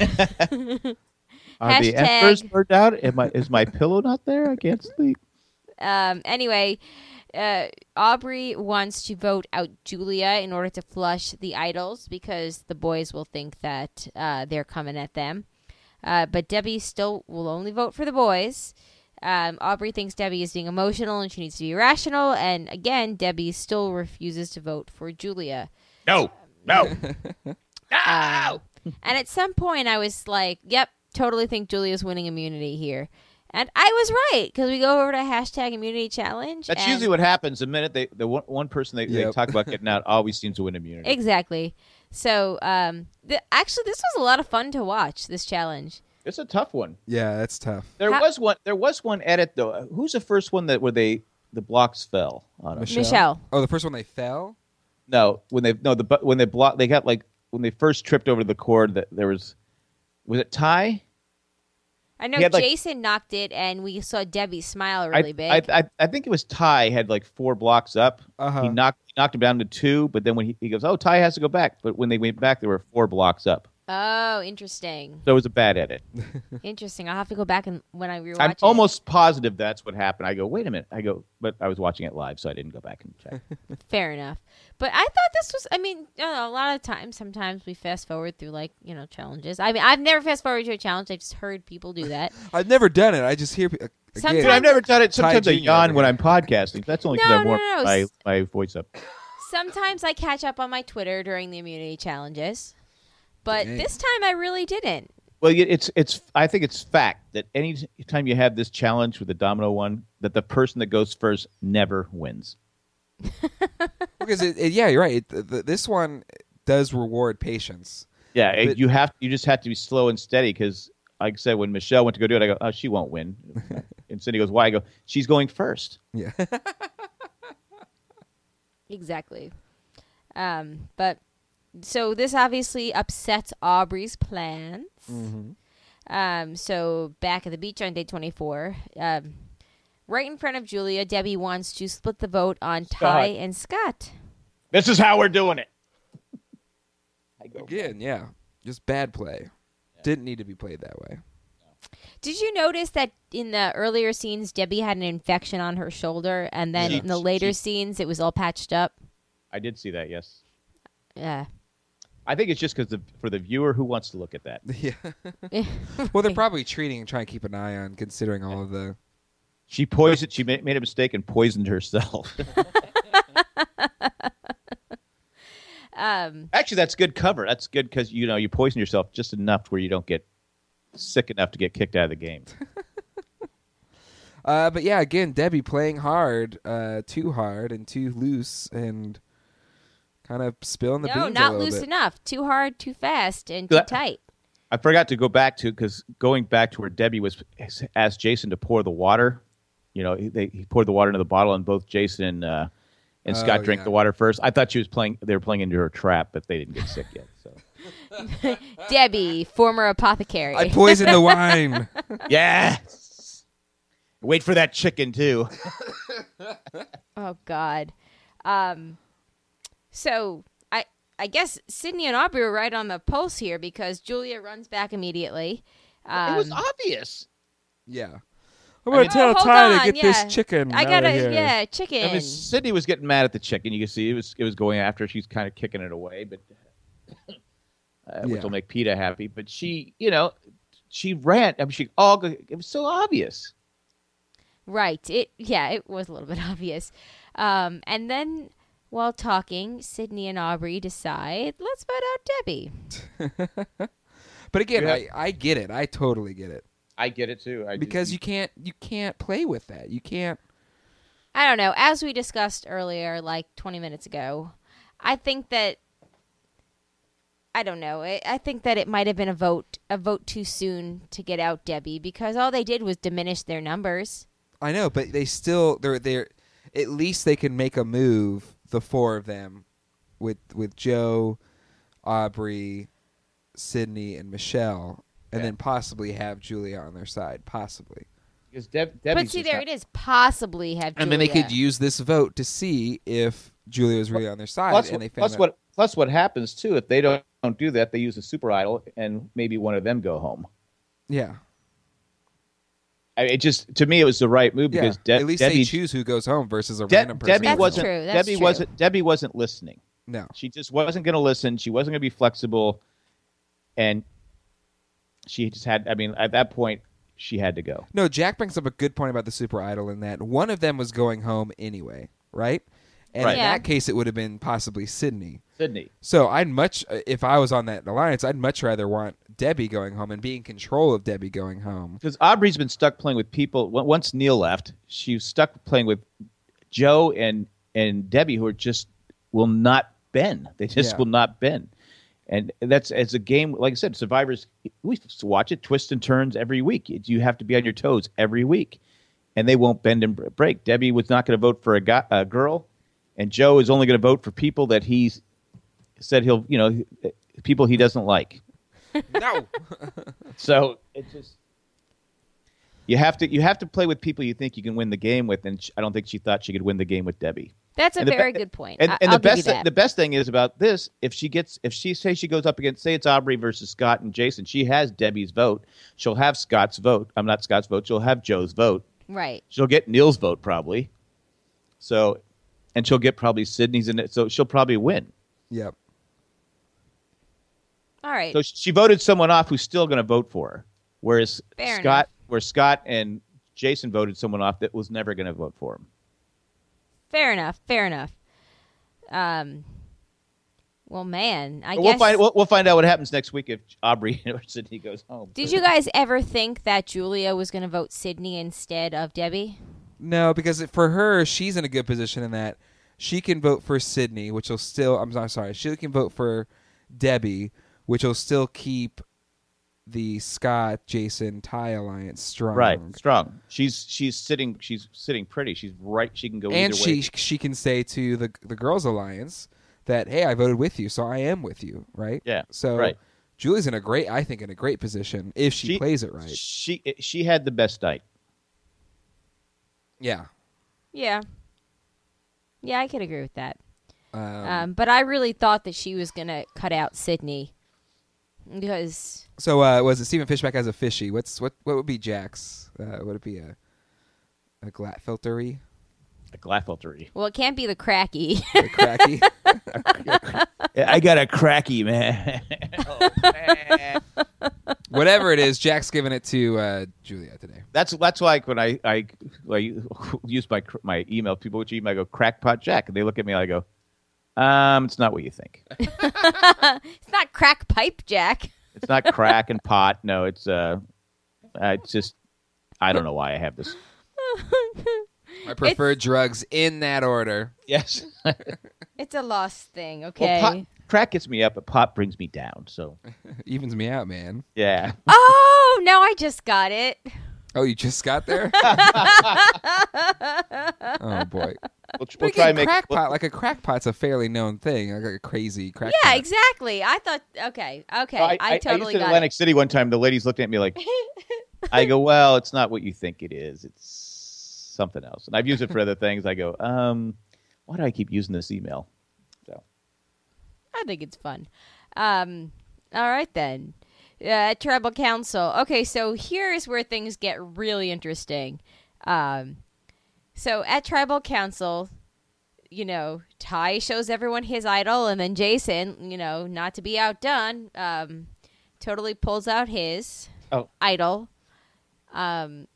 Are the Hashtag- embers burned out? Am I, is my pillow not there? I can't sleep. Um. Anyway, uh, Aubrey wants to vote out Julia in order to flush the idols because the boys will think that uh, they're coming at them. Uh, but Debbie still will only vote for the boys. Um, Aubrey thinks Debbie is being emotional and she needs to be rational. And again, Debbie still refuses to vote for Julia. No, no, no. Um, and at some point, I was like, yep, totally think Julia's winning immunity here. And I was right, because we go over to hashtag immunity challenge. That's and usually what happens. The minute they, the one, one person they, they Yep. talk about getting out always seems to win immunity. Exactly. So, um, th- actually, this was a lot of fun to watch, this challenge. It's a tough one. Yeah, that's tough. There How- was one. There was one edit though. Who's the first one that where they the blocks fell on them? Michelle? Michelle. Oh, the first one they fell? No, when they no the bu- when they block they got like when they first tripped over the cord that there was was it Ty? I know He had, like- Jason knocked it, and we saw Debbie smile really I, big. I, I I think it was Ty had like four blocks up. Uh-huh. He knocked he knocked him down to two, but then when he, he goes, oh, Ty has to go back. But when they went back, there were four blocks up. oh, interesting. So it was a bad edit. Interesting. I'll have to go back and when I rewatch I'm it. almost positive that's what happened. I go, wait a minute. I go, but I was watching it live, so I didn't go back and check. Fair enough. But I thought this was, I mean, you know, a lot of times, sometimes we fast forward through, like, you know, challenges. I mean, I've never fast forwarded to a challenge. I've just heard people do that. I've never done it. I just hear pe- again, Sometimes- Dude, I've never done it. Ty Sometimes I Junior yawn over when here. I'm podcasting. That's only because No, I'm no, warming no, no. my, my voice up. Sometimes I catch up on my Twitter during the immunity challenges. But Dang. this time I really didn't. Well, y- it's it's. I think it's fact that any time you have this challenge with the domino one, that the person that goes first never wins. because it, it, yeah, you're right. It, th- th- this one does reward patience. Yeah, it- But- you have you just have to be slow and steady because, like I said, when Michelle went to go do it, I go, oh, she won't win. And Cindy goes, why? I go, she's going first. Yeah. Exactly. Um, but so this obviously upsets Aubrey's plans. mm-hmm. Um, so back at the beach on day twenty-four, um, right in front of Julia, Debbie wants to split the vote on Ty Scott. and Scott. This is how we're doing it. I go, Again, yeah, just bad play. Didn't need to be played that way. Did you notice that in the earlier scenes, Debbie had an infection on her shoulder, and then She- in the later she- scenes, it was all patched up? I did see that. Yes, Yeah. I think it's just because for the viewer who wants to look at that. Yeah. Well, they're probably treating and trying to keep an eye on, considering all of the. She poisoned. She made, made a mistake and poisoned herself. Um, Actually, that's good cover. That's good because you know you poison yourself just enough where you don't get sick enough to get kicked out of the game. Uh, but yeah, again, Debbie playing hard, uh, too hard and too loose, and kind of spilling the no, beans a not little loose bit. enough. Too hard, too fast, and too That- tight. I forgot to go back to because going back to where Debbie was asked Jason to pour the water. You know, he, they, he poured the water into the bottle, and both Jason and uh, and Oh, Scott drank yeah. the water first. I thought she was playing. They were playing into her trap, but they didn't get sick yet. So Debbie, former apothecary. I poisoned the wine. yeah. Wait for that chicken too. Oh God. Um. So I I guess Sydney and Aubrey were right on the pulse here because Julia runs back immediately. Um, it was obvious. Yeah. I I'm gonna mean- tell Oh, hold Ty on, to get yeah. this chicken. I gotta outta here. yeah chicken. I mean, Sydney was getting mad at the chicken. You can see it was it was going after her. She's kind of kicking it away, but uh, which Yeah. will make PETA happy. But she, you know, she ran. I mean, she all. go- It was so obvious. Right. It yeah, it was a little bit obvious. Um, and then while talking, Sydney and Aubrey decide, let's vote out Debbie. But again, Yeah. I, I get it. I totally get it I get it too. I because you can't you can't play with that. You can't. I don't know. As we discussed earlier, like twenty minutes ago, I think that I don't know. I, I think that it might have been a vote a vote too soon to get out Debbie because all they did was diminish their numbers. I know, but they still they're they're at least they can make a move. The four of them, with with Joe, Aubrey, Sydney, and Michelle, and Yeah. then possibly have Julia on their side, possibly. Because Deb, But Debbie's see, just there not- it is. Possibly have Julia. And then they could use this vote to see if Julia was really on their side, Plus, and they found plus out- what plus what happens too if they don't, don't do that, they use a super idol, and maybe one of them go home. Yeah, I, it just to me it was the right move yeah. because De- at least Debbie they choose who goes home versus a De- random person. Debbie who That's goes wasn't true. That's Debbie true. wasn't Debbie wasn't listening. home. No, She just wasn't going to listen. She wasn't going to be flexible, and she just had. I mean, at that point, she had to go. no. Jack brings up a good point about the super idol in that one of them was going home anyway, right? And Right. in Yeah. that case, it would have been possibly Sydney. Sydney. So I'd much, if I was on that alliance, I'd much rather want Debbie going home and be in control of Debbie going home. Because Aubrey's been stuck playing with people. on- Once Neil left, she was stuck playing with Joe and and Debbie, who are just will not bend. They just Yeah. will not bend. And that's as a game. Like I said, Survivors. We watch it, twists and turns every week. It- You have to be on your toes every week, and they won't bend and br- break. Debbie was not going to vote for a, guy, a girl, and Joe is only going to vote for people that he's said he'll, you know, people he doesn't like. No. So it's just you have to you have to play with people you think you can win the game with, and sh- I don't think she thought she could win the game with Debbie. That's a And the very be- good point. And, I- and I'll the give you best thi- that. the best thing is about this: if she gets if she say she goes up against say it's Aubrey versus Scott and Jason, she has Debbie's vote. She'll have Scott's vote. I'm not Scott's vote. She'll have Joe's vote. Right. She'll get Neil's vote probably. So, and she'll get probably Sydney's in it. So she'll probably win. Yep. All right. So she voted someone off who's still going to vote for her, whereas Fair Scott, where Scott and Jason voted someone off that was never going to vote for him. Fair enough. Fair enough. Um. Well, man, I But guess. we'll find we'll, we'll find out what happens next week if Aubrey or Sydney goes home. Did you guys ever think that Julia was going to vote Sydney instead of Debbie? No, because it- for her, she's in a good position in that she can vote for Sydney, which will still. I'm not sorry. She can vote for Debbie, which will still keep the Scott, Jason, Ty alliance strong. Right, strong. She's she's sitting she's sitting pretty. She's right. She can go And either she way. she can say to the the girls alliance that, hey, I voted with you, so I am with you, right? Yeah, So right. Julie's in a great, I think, in a great position if she, She- plays it right. She she had the best night. Yeah. Yeah. Yeah, I could agree with that. Um, Um, but I really thought that she was going to cut out Sydney because so uh, was it Stephen Fishback as a fishy? What's what? What would be Jack's? Uh, would it be a a Glatfeltery, A Glatfeltery. well, it can't be the cracky. a cracky? I got a cracky man. Oh, man. Whatever it is, Jack's giving it to uh, Julia today. That's that's like when I I, I use my cr- my email. People which email I go crackpot Jack, and they look at me and I go, um, it's not what you think. It's not crack pipe, Jack. It's not crack and pot. No, it's uh, uh, it's just I don't know why I have this. My preferred drugs in that order. Yes. It's a lost thing, Well, okay? pot, crack gets me up, but pot brings me down. So Evens me out, man. yeah. Oh, now I just got it. Oh, you just got there? Oh boy. We'll, tr- But we'll again, try and make crackpot, like a crackpot's a fairly known thing, like a crazy crackpot. Yeah, exactly. I thought, okay, okay. I, I, totally I used to in got Atlantic it. City one time. The ladies looked at me like, I go, well, it's not what you think it is. It's something else. And I've used it for other things. I go, um, why do I keep using this email? So I think it's fun. Um, all right, then. Uh, Tribal Council. Okay, so here's where things get really interesting. Um, so at Tribal Council, you know, Ty shows everyone his idol, and then Jason, you know, not to be outdone, um, totally pulls out his Oh. idol. Um,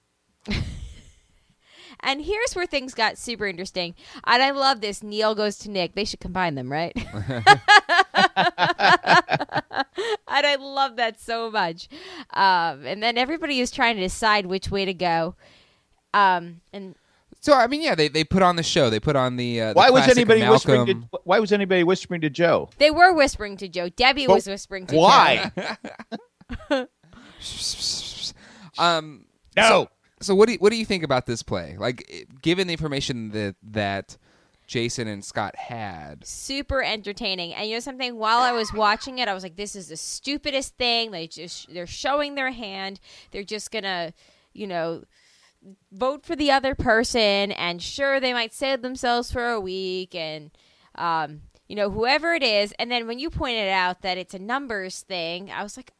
and here's where things got super interesting. And I love this. Neil goes to Nick. They should combine them, right? And I love that so much. Um, and then everybody is trying to decide which way to go. Um, and So I mean, yeah, they, they put on the show. They put on the. Uh, the Why was classic anybody Malcolm. whispering? To, why was anybody whispering to Joe? They were whispering to Joe. Debbie But was whispering to why? Joe. um. No. So, so what do you, what do you think about this play? Like, it- given the information that that Jason and Scott had. Super entertaining. And you know something? While I was watching it, I was like, "This is the stupidest thing." They just they're showing their hand. They're just gonna, you know, vote for the other person, and sure, they might save themselves for a week, and um, you know, whoever it is. And then when you pointed out that it's a numbers thing, I was like,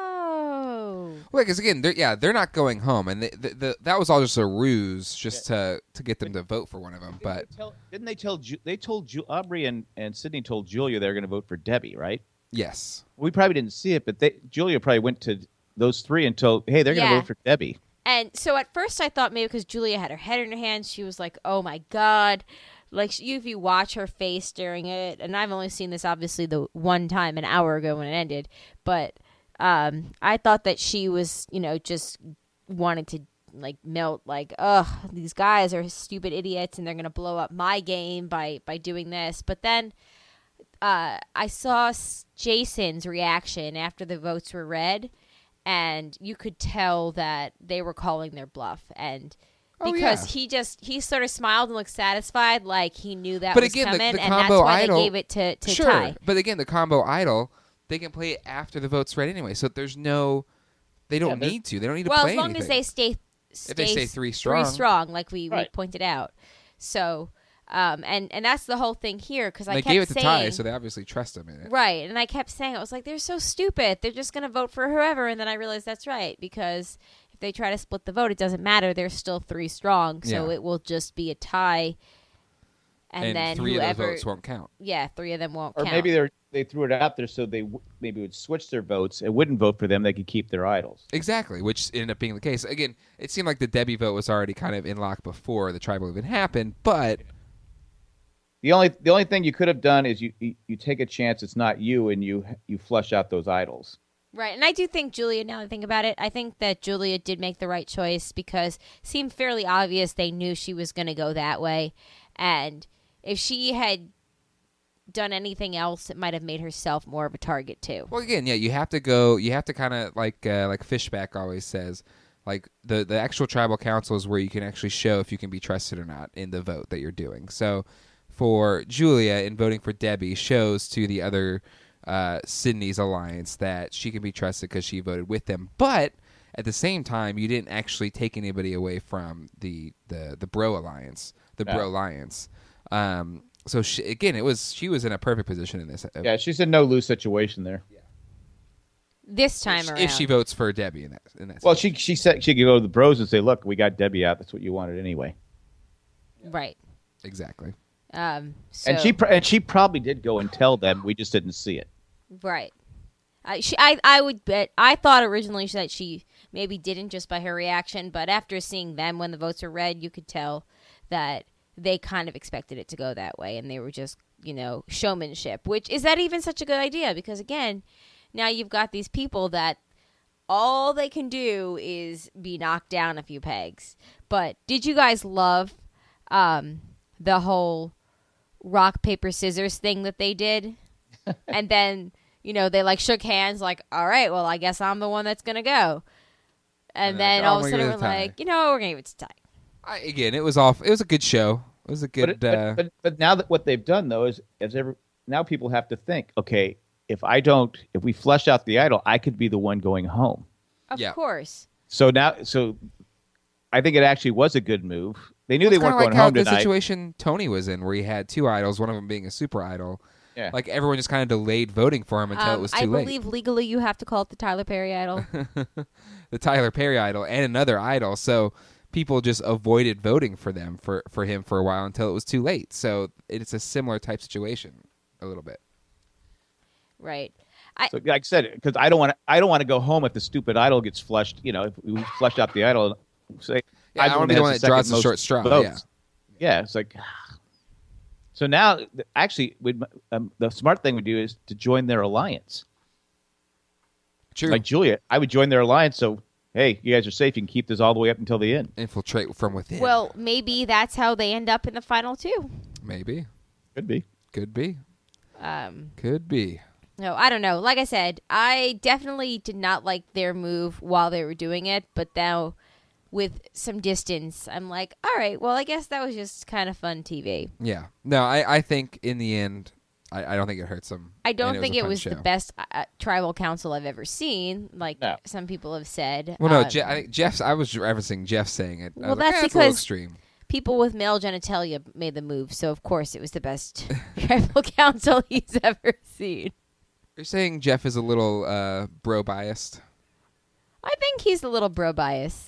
oh, Well, because again, they're, yeah, they're not going home, and they, the, the, that was all just a ruse, just to to get them to vote for one of them. But Didn't they tell, didn't they tell Ju- they told Ju- Aubrey and, and Sydney told Julia they were going to vote for Debbie, right? yes, We probably didn't see it, but they, Julia probably went to those three and told, hey, they're going to Yeah. vote for Debbie. And so at first I thought maybe because Julia had her head in her hands, she was like, oh my God. Like, you, if you watch her face during it, and I've only seen this obviously the one time an hour ago when it ended, but um, I thought that she was, you know, just wanted to like melt, like, ugh, these guys are stupid idiots and they're going to blow up my game by, by doing this. But then uh, I saw S- Jason's reaction after the votes were read. And you could tell that they were calling their bluff, and Oh, because yeah. he just he sort of smiled and looked satisfied, like he knew that But was again, the- coming, the and that's combo why idol- they gave it to to sure. Ty. But again, the combo idol, they can play it after the vote's read anyway. So there's no, they don't Yeah, they're- need to. They don't need to Well, play as long anything. as they stay, stay If they stay s- three strong. three strong, like we, we Right. pointed out. So, um, and and that's the whole thing here because I they kept gave it to saying, Ty, so they obviously trust him in it. right, and I kept saying, I was like, they're so stupid. They're just going to vote for whoever. And then I realized that's right, because if they try to split the vote, it doesn't matter. They're still three strong, so Yeah. it will just be a tie. And, And, then three whoever, of those votes won't count. yeah, three of them won't Or count. maybe they they threw it out there so they w- maybe would switch their votes and wouldn't vote for them. They could keep their idols. Exactly, which ended up being the case. Again, it seemed like the Debbie vote was already kind of in lock before the tribal even happened, but The only the only thing you could have done is you, you, you take a chance it's not you and you you flush out those idols. Right, and I do think Julia, now that I think about it, I think that Julia did make the right choice because it seemed fairly obvious they knew she was going to go that way. And if she had done anything else, it might have made herself more of a target too. well, again, yeah, you have to go. You have to kind of like uh, like Fishback always says, like the the actual tribal council is where you can actually show if you can be trusted or not in the vote that you're doing. So, for Julia in voting for Debbie shows to the other uh, Sydney's alliance that she can be trusted because she voted with them, but at the same time, you didn't actually take anybody away from the the the Bro alliance, the Yeah. Bro alliance. Um, so she, again, it was she was in a perfect position in this. Yeah, she's in no lose situation there. This time around. If she votes for Debbie in that, in that Well, situation. she she said she could go to the Bros and say, "Look, we got Debbie out. That's what you wanted anyway." Right. exactly. Um, so, And she pr- and she probably did go and tell them. We just didn't see it. right. I, she, I, I would bet. I thought originally that she maybe didn't just by her reaction, but after seeing them when the votes were read, you could tell that they kind of expected it to go that way, and they were just, you know, showmanship. Which is that even such a good idea? Because again, now you've got these people that all they can do is be knocked down a few pegs. But did you guys love um, the whole rock paper scissors thing that they did? And then, you know, they like shook hands, like, all right, well, I guess I'm the one that's gonna go. And And then like, oh, all of a I'm sudden gonna we're give it to Ty. like, you know, we're gonna give it to Ty. I, again, it was off. It was a good show. It was a But, good. it- but, uh, but but now that what they've done though is as every, now people have to think, okay, if I don't, if we flush out the idol, I could be the one going home. Of Yeah. course. So now, so I think it actually was a good move. They knew they It's weren't kinda going like how home the tonight. situation Tony was in, where he had two idols, one of them being a super idol. Yeah. Like everyone just kind of delayed voting for him until it Um, was too I late. believe legally you have to call it the Tyler Perry idol. The Tyler Perry idol and another idol, so people just avoided voting for them for for him for a while until it was too late. So it's a similar type situation, a little bit. Right. So, like I said, because I don't want to, I don't want to go home if the stupid idol gets flushed. You know, if we flush out the idol, say, Yeah, I I'm wanna be has the one that draws second the most short straw, votes. Yeah, it's like. So now, actually, we'd, um, the smart thing we do is to join their alliance. True. Like Julia, I would join their alliance. So hey, you guys are safe. You can keep this all the way up until the end. Infiltrate from within. Well, maybe that's how they end up in the final two. Maybe. Could be. Could be. Um, Could be. no, I don't know. Like I said, I definitely did not like their move while they were doing it, but now with some distance, I'm like, all right, well, I guess that was just kind of fun T V. Yeah. No, I, I think in the end, I, I don't think it hurts them. I don't think a it fun was show. the best uh, tribal council I've ever seen, like No. some people have said. Well, no, Um, Je- I think Jeff's. I was referencing Jeff saying it. I Well, was like, that's eh, it's a little because- extreme. people with male genitalia made the move, so of course it was the best tribal council he's ever seen. You're saying Jeff is a little uh, bro biased. I think he's a little bro bias.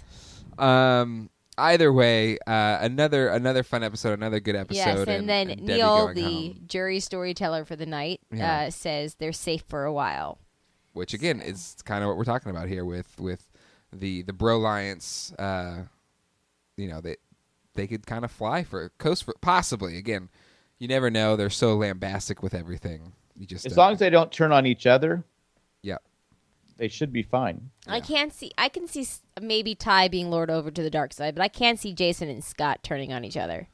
Um. Either way, uh, another another fun episode, another good episode. Yes, and, then and Debbie Neil, going the home, jury storyteller for the night, Yeah. uh, says they're safe for a while. which again is kind of what we're talking about here with with the the Bro Alliance. Uh, you know, they they could kind of fly for coast for possibly. Again, you never know. They're so lambastic with everything. You just As uh, long as they don't turn on each other, yeah. they should be fine. I can't see. I can see s- maybe Ty being lured over to the dark side, but I can't see Jason and Scott turning on each other.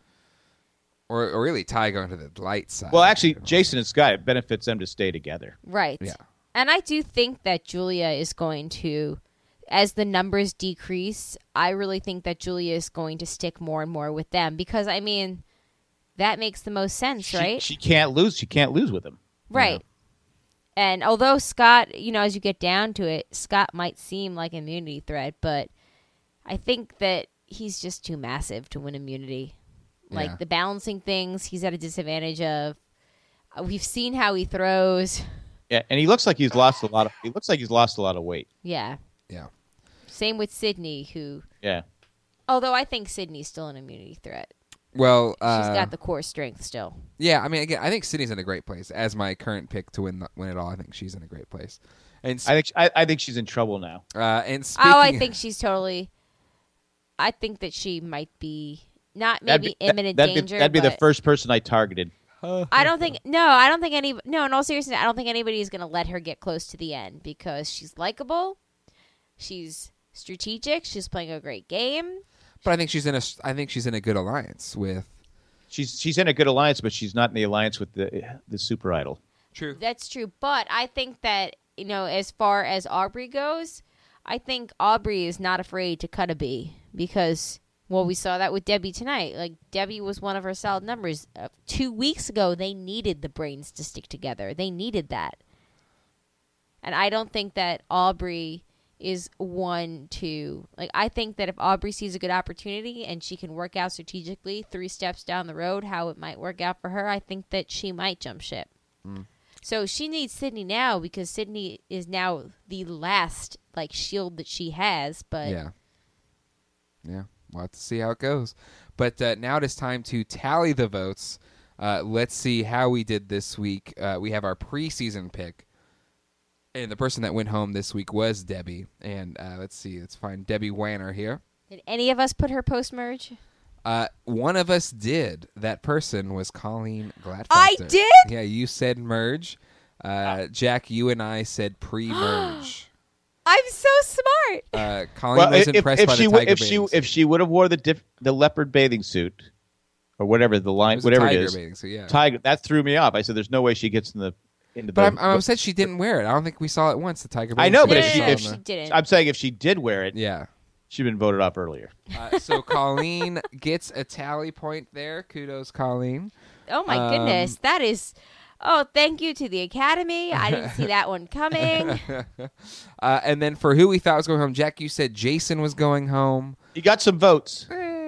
Or, or really Ty going to the light side. Well, actually, Jason and Scott, it benefits them to stay together. Right. Yeah. And I do think that Julia is going to, as the numbers decrease, I really think that Julia is going to stick more and more with them because, I mean, that makes the most sense, She, right? she can't lose. She can't lose with him. Right. And although Scott, you know, as you get down to it, Scott might seem like an immunity threat, but I think that he's just too massive to win immunity. Like Yeah. the balancing things, he's at a disadvantage of. Uh, We've seen how he throws. Yeah, and he looks like he's lost a lot of. He looks like he's lost a lot of weight. Yeah. Yeah. Same with Sydney, who, Yeah. although I think Sydney's still an immunity threat. Well, She's uh, got the core strength still. yeah. I mean, again, I think Sydney's in a great place as my current pick to win the, win it all. I think she's in a great place. And I think I, I think she's in trouble now. uh, and speaking, Oh, I think she's totally. I think that she might be not That'd maybe be- imminent that'd danger. Be, that'd be the but first person I targeted. I don't think. No, I don't think any. No, in all seriousness, I don't think anybody is going to let her get close to the end because she's likable. She's strategic. She's playing a great game. But I think she's in a. I think she's in a good alliance with. She's she's in a good alliance, but she's not in the alliance with the the super idol. True. That's true. But I think that, you know, as far as Aubrey goes, I think Aubrey is not afraid to cut a bee because, well, we saw that with Debbie tonight. Like, Debbie was one of her solid numbers. Uh, two weeks ago, they needed the brains to stick together. They needed that. And I don't think that Aubrey is one to, like, I think that if Aubrey sees a good opportunity and she can work out strategically three steps down the road how it might work out for her, I think that she might jump ship. Mm. So she needs Sydney now because Sydney is now the last, like, shield that she has. But Yeah. Yeah. We'll have to see how it goes. But uh, now it is time to tally the votes. Uh, let's see how we did this week. Uh, we have our preseason pick. And the person that went home this week was Debbie. And uh, let's see. Let's find Debbie Wanner here. did any of us put her post-merge? Uh, one of us did. That person was Colleen Gladfelter. I did? Yeah, you said merge. Uh, Jack, you and I said pre-merge. I'm so smart. Uh, Colleen was if, impressed if by she the would- tiger if she bathing if suit. she would have wore the diff, the leopard bathing suit or whatever the It line was a whatever tiger it is bathing suit, yeah. tiger that threw me off. I said there's no way she gets in the into But the. I'm, I'm upset she didn't wear it. I don't think we saw it once. The tiger. I bathing know, suit but No, if no, she no, if she she, didn't. I'm saying if she did wear it, yeah. she'd been voted off earlier. Uh, so Colleen gets a tally point there. Kudos, Colleen. Oh, my Um, goodness. That is... Oh, thank you to the Academy. I didn't see that one coming. Uh, and then for who we thought was going home, Jack, you said Jason was going home. He got some votes.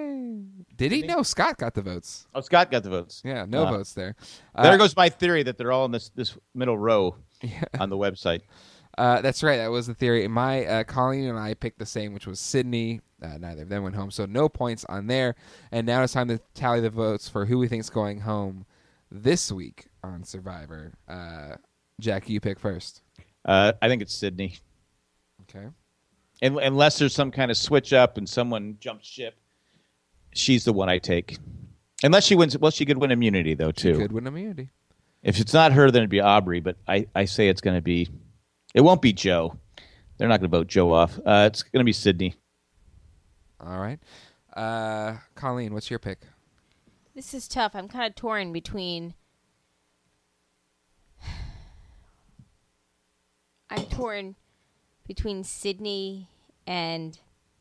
Did he? No, Scott got the votes. Oh, Scott got the votes. Yeah, no Uh, votes there. There Uh, goes my theory that they're all in this this middle row on the website. Uh, that's right. That was the theory. My uh, Colleen and I picked the same, which was Sydney. Uh, neither of them went home, so no points on there. And now it's time to tally the votes for who we think's going home this week on Survivor. Uh, Jack, you pick first. Uh, I think it's Sydney. Okay. And, unless there's some kind of switch up and someone jumps ship, she's the one I take. Unless she wins, well, she could win immunity though too. Could win immunity. If it's not her, then it'd be Aubrey. But I, I say it's going to be. It won't be Joe. They're not going to vote Joe off. Uh, it's going to be Sydney. All right. Uh, Colleen, what's your pick? This is tough. I'm kind of torn between. I'm torn between Sydney and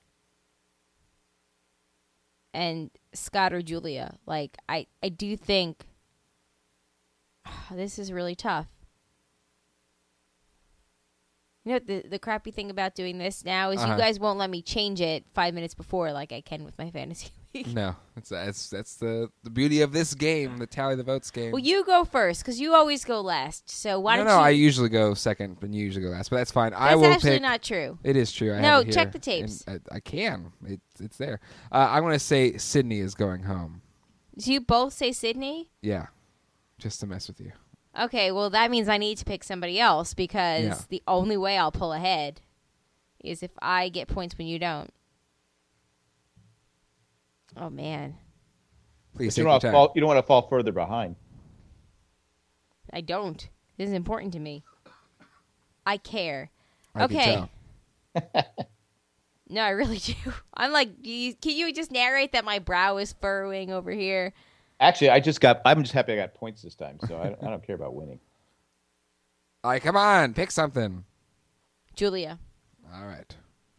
and Scott or Julia. Like I, I do think oh, this is really tough. You know the the crappy thing about doing this now is Uh-huh. you guys won't let me change it five minutes before like I can with my fantasy league. No, it's that's that's the the beauty of this game, the tally the votes game. Well, you go first because you always go last. So why no, don't no, you? I usually go second, and you usually go last, but that's fine. That's I will actually pick. not true. It is true. I No, have it check here, the tapes. and I, I can. It, it's there. Uh, I'm going to say Sydney is going home. Do you both say Sydney? Yeah, just to mess with you. Okay, well that means I need to pick somebody else because Yeah. the only way I'll pull ahead is if I get points when you don't. Oh man, Please But you, take don't your want to time. fall, you don't want to fall further behind. I don't. This is important to me. I care. I can okay. tell. No, I really do. I'm like, you, can you just narrate that my brow is furrowing over here? Actually, I just got. I'm just happy I got points this time, so I, I don't care about winning. All right, come on, pick something. Julia. All right.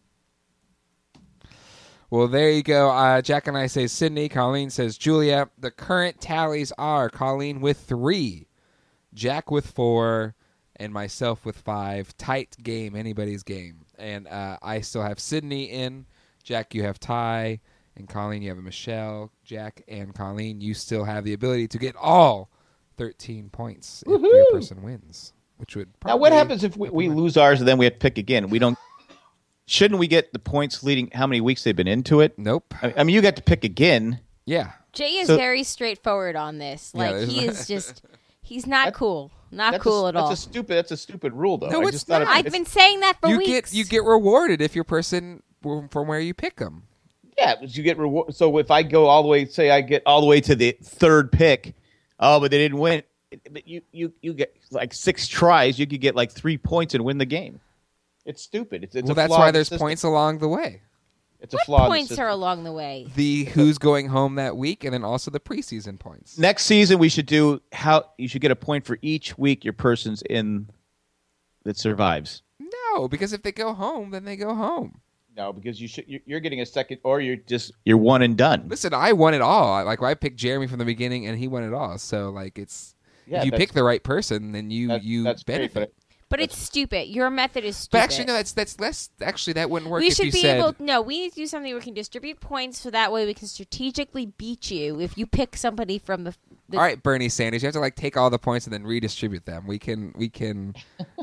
Well, there you go. Uh, Jack and I say Sydney. Colleen says Julia. The current tallies are Colleen with three, Jack with four, and myself with five. Tight game, anybody's game. And uh, I still have Sydney in. Jack, you have Ty. And Colleen, you have a Michelle. Jack and Colleen, you still have the ability to get all thirteen points if your person wins. Which would Now, what probably happens if we, help we them win. lose ours and then we have to pick again? We don't. Shouldn't we get the points leading? How many weeks they've been into it? Nope. I, I mean, you got to pick again. Yeah. Jay is So- very straightforward on this. Yeah, Like there's he not- is just, he's not That- cool. Not That's cool a, at that's all. a stupid. That's a stupid rule, though. No, I it's just thought not. it- I've it's- been saying that for you weeks. get you get rewarded if your person from from where you pick them. Yeah, but you get reward. So if I go all the way, say I get all the way to the third pick, oh, but they didn't win. But you you you get like six tries. You could get like three points and win the game. It's stupid. It's, it's Well, a that's flaw why in the there's system. points along the way. It's a what flaw. in the points system. are along the way? The who's going home that week, and then also the preseason points. Next season, we should do how you should get a point for each week your person's in that survives. No, because if they go home, then they go home. No, because you should. You're you're getting a second, or you're just you're one and done. Listen, I won it all. I- Like I picked Jeremy from the beginning, and he won it all. So like it's Yeah, if you that's- pick the right person, then you That- you that's great, benefit. but But it's stupid. Your method is But stupid. actually, no, that's that's less. Actually, that wouldn't work we if should you be said. able. No, we need to do something where we can distribute points, so that way we can strategically beat you if you pick somebody from the. the All right, Bernie Sanders, you have to like take all the points and then redistribute them. We can, we can,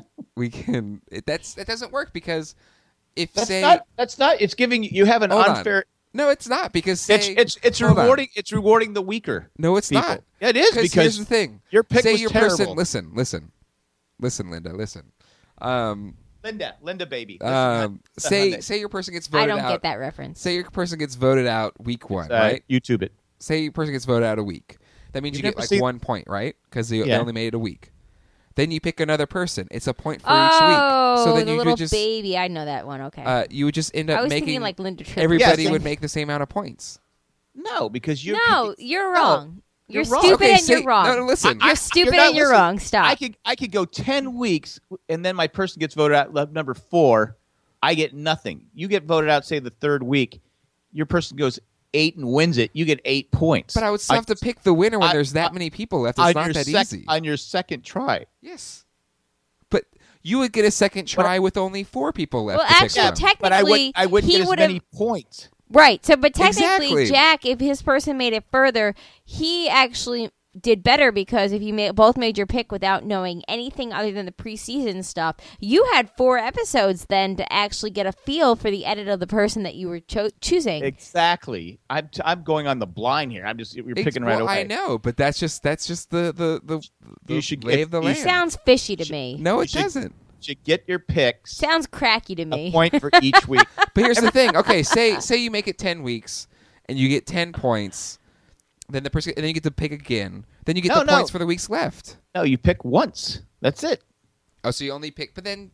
we can. It, that's that doesn't work because if That's say not. That's not. It's giving you have an Hold on. unfair. no, it's not because say, It's it's it's hold on. rewarding. It's rewarding the weaker. No, it's people. not. Yeah, it is here's because the thing. your pick say was your terrible. person. Listen, listen, listen, Linda. Listen. Um, Linda, Linda, baby. Listen, um, Listen, say Hyundai. say your person gets I voted don't out. get that reference. Say your person gets voted out week one, Uh, right? YouTube it. Say your person gets voted out a week. That means You you, get never like see- one point, right? Because they, they Yeah. only made it a week. Then you pick another person. It's a point for oh, each week. So then the you little would just baby. I know that one. Okay. uh, you would just end I up was making thinking like Linda Tripp. everybody Yes, would and- make the same amount of points. No, because you're no, you're No, wrong. You're, you're wrong. stupid Okay, and say- you're wrong. no, no, listen. You're I- stupid not and you're listening. wrong. Stop. I could I could go ten weeks and then my person gets voted out left number four. I get nothing. You get voted out, say the third week. Your person goes eight and wins it. You get eight points. But I would still have to pick the winner when I- there's that I- many people left. on It's not your that sec- easy. on your second try. Yes. But you would get a second try with only four people left Well, to pick actually, from. technically, But I would I wouldn't he get as would've- many points. Right. So, but technically, Exactly. Jack, if his person made it further, he actually did better because if you ma- both made your pick without knowing anything other than the preseason stuff, you had four episodes then to actually get a feel for the edit of the person that you were cho- choosing. Exactly. I'm t- I'm going on the blind here. I'm just you're Ex- picking right well, away. I know, but that's just that's just the the the, the You should lay get- of the you land. Sounds fishy to me. no, you it should- doesn't. You should get your picks. Sounds cracky to A me. point for each week. But here's the thing. Okay, say say you make it ten weeks and you get ten points, then the person and then you get to pick again. Then you get No, the no. points for the weeks left. No, you pick once. That's it. Oh, so you only pick, but then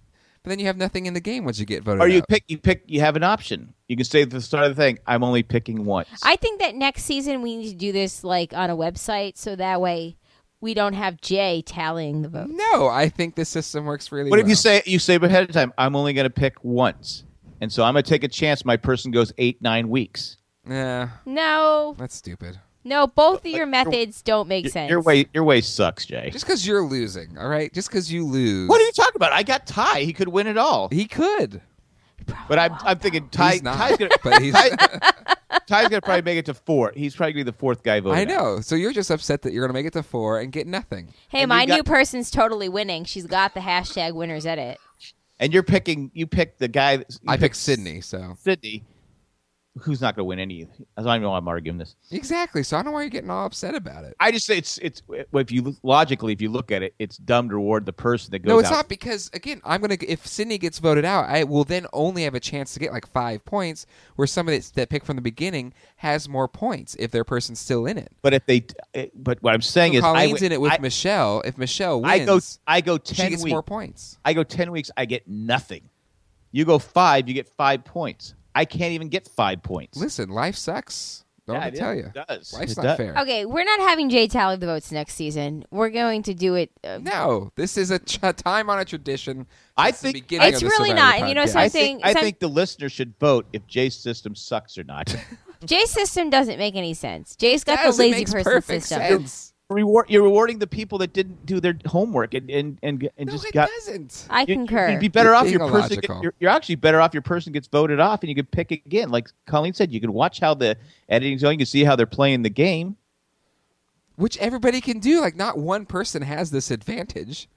But then you have nothing in the game once you get voted Or you out. pick, you pick, you have an option. You can say at the start of the thing, I'm only picking once. I think that next season we need to do this like on a website, so that way we don't have Jay tallying the votes. No, I think this system works really What well. if you say you say ahead of time, I'm only going to pick once, and so I'm going to take a chance. My person goes eight, nine weeks. Nah, No, that's stupid. no, both of Like, your your- methods don't make Your- sense. Your way, your way sucks, Jay. Just because you're losing, all right? Just because you lose. What are you talking about? I got Ty. He could win it all. He could. But I'm, I'm thinking Ty. He's not. Ty's gonna, but he's. Ty, Ty's gonna probably make it to four. He's probably gonna be the fourth guy voted. I out. know. So you're just upset that you're going to make it to four and get nothing. Hey, And my you got- new person's totally winning. She's got the hashtag winners edit. And you're picking. You pick the guy. that- you I pick picked Sydney, so. Sydney, who's not gonna win any. I don't even know why I'm arguing this. Exactly. So I don't know why you're getting all upset about it. I just say it's it's if you logically if you look at it, it's dumb to reward the person that goes No, it's out. not because again, I'm gonna if Sydney gets voted out, I will then only have a chance to get like five points, where somebody that's, that picked from the beginning has more points if their person's still in it. But if they, but what I'm saying So is, I, Colleen's in it with I, Michelle. If Michelle wins, I go I go she ten gets weeks. more points. I go ten weeks. I get nothing. You go five, you get five points. I can't even get five points. Listen, life sucks. Don't Yeah, I it tell is. you? It does. Life's It not does. fair. Okay, we're not having Jay tally the votes next season. We're going to do it. Uh, No, this is a ch- time on a tradition. I since the think- beginning It's of the really Survivor not, and you know podcast. something- I saying- think, I some- think the listener should vote if Jay's system sucks or not. Jay's system doesn't make any sense. Jay's got Does, the it lazy makes person perfect system. sense. Reward, you're rewarding the people that didn't do their homework and and and, and No, just it got. doesn't. I You- concur. You'd be better You're off being your person. illogical. Get, you're, you're actually better off your person gets voted off, and you can pick again. Like Colleen said, you can watch how the editing's going. You can see how they're playing the game. Which everybody can do. Like, not one person has this advantage.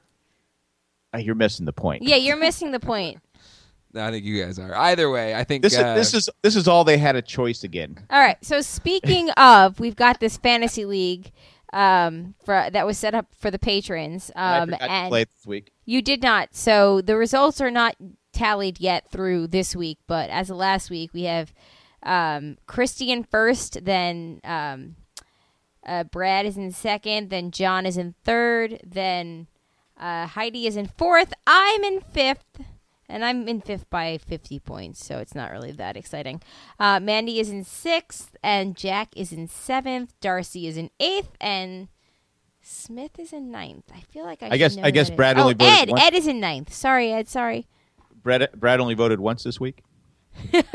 Uh, You're missing the point. Yeah, you're missing the point. No, I think you guys are. Either way, I think This uh, is this is this is all they had a choice again. All right. So speaking of, we've got this fantasy league um, for that was set up for the patrons, I um, forgot to and play it this week. you did not. So the results are not tallied yet through this week, but as of last week, we have um, Christian first, then um, uh, Brad is in second, then John is in third, then uh, Heidi is in fourth. I'm in fifth. And I'm in fifth by fifty points, so it's not really that exciting. Uh, Mandy is in sixth, and Jack is in seventh. Darcy is in eighth, and Smith is in ninth. I feel like I. I should guess- know I guess that. Brad oh, only voted Ed. once. Ed is in ninth. Sorry, Ed. Sorry. Brad Brad only voted once this week. It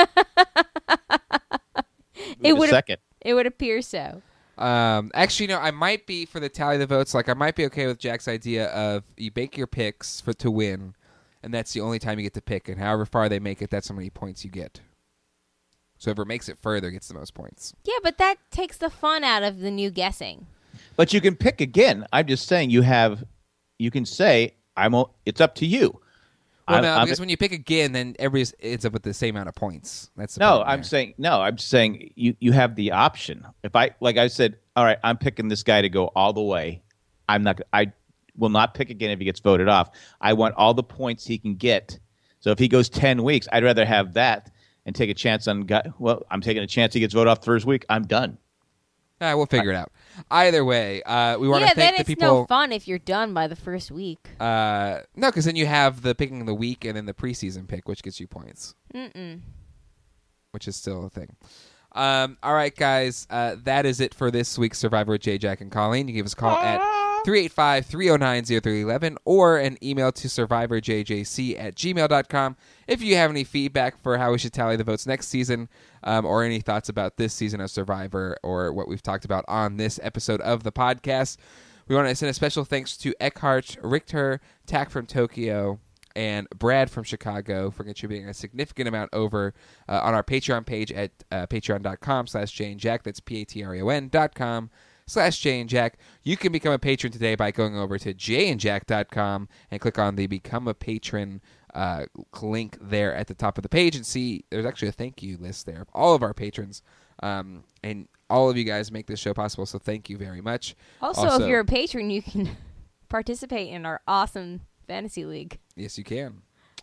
Moved to would. second. It would appear so. Um, actually, no, I might be for the tally of the votes. Like, I might be okay with Jack's idea of you make your picks for to win, and that's the only time you get to pick. And however far they make it, that's how many points you get. So whoever makes it further gets the most points. Yeah, but that takes the fun out of the new guessing. But you can pick again. I'm just saying you have. You can say I'm. o- It's up to you. Well, I'm- no, I'm- because when you pick again, then everybody's ends up with the same amount of points. That's the No, problem I'm there. saying no. I'm saying you you have the option. If I like I said, all right, I'm picking this guy to go all the way. I'm not. I will not pick again if he gets voted off. I want all the points he can get. So if he goes ten weeks, I'd rather have that and take a chance on guy. Well, I'm taking a chance he gets voted off the first week. I'm done. Ah, we'll figure it out. Either way, uh, we want Yeah, to then thank the it's people. no fun if you're done by the first week. Uh, no, because then you have the picking of the week and then the preseason pick, which gets you points, Mm-mm. which is still a thing. Um, all right, guys, uh, that is it for this week's Survivor with Jay, Jack, and Colleen. You give us a call at three eight five, three oh nine, oh three one one or an email to survivorjjc at gmail dot com if you have any feedback for how we should tally the votes next season um, or any thoughts about this season of Survivor or what we've talked about on this episode of the podcast. We want to send a special thanks to Eckhart, Richter, Tack from Tokyo, and Brad from Chicago for contributing a significant amount over uh, on our Patreon page at uh, patreon.com slash Jay and Jack. That's P-A-T-R-E-O-N dot com slash Jay and Jack. You can become a patron today by going over to jay and jack dot com and click on the Become a Patron uh, link there at the top of the page and see there's actually a thank you list there of all of our patrons. Um, and all of you guys make this show possible, so thank you very much. Also, Also- if you're a patron, you can participate in our awesome fantasy league. Yes, you can.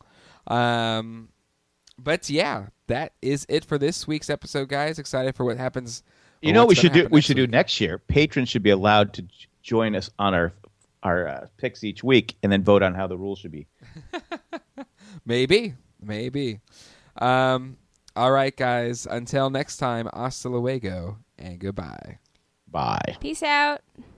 Um, but yeah, that is it for this week's episode, guys. Excited for what happens. You or know what we what's should gonna do. happen We next should do week. next year. Patrons should be allowed to j- join us on our our uh, picks each week and then vote on how the rules should be. Maybe. Maybe. Um, all right, guys. Until next time, hasta luego and goodbye. Bye. Peace out.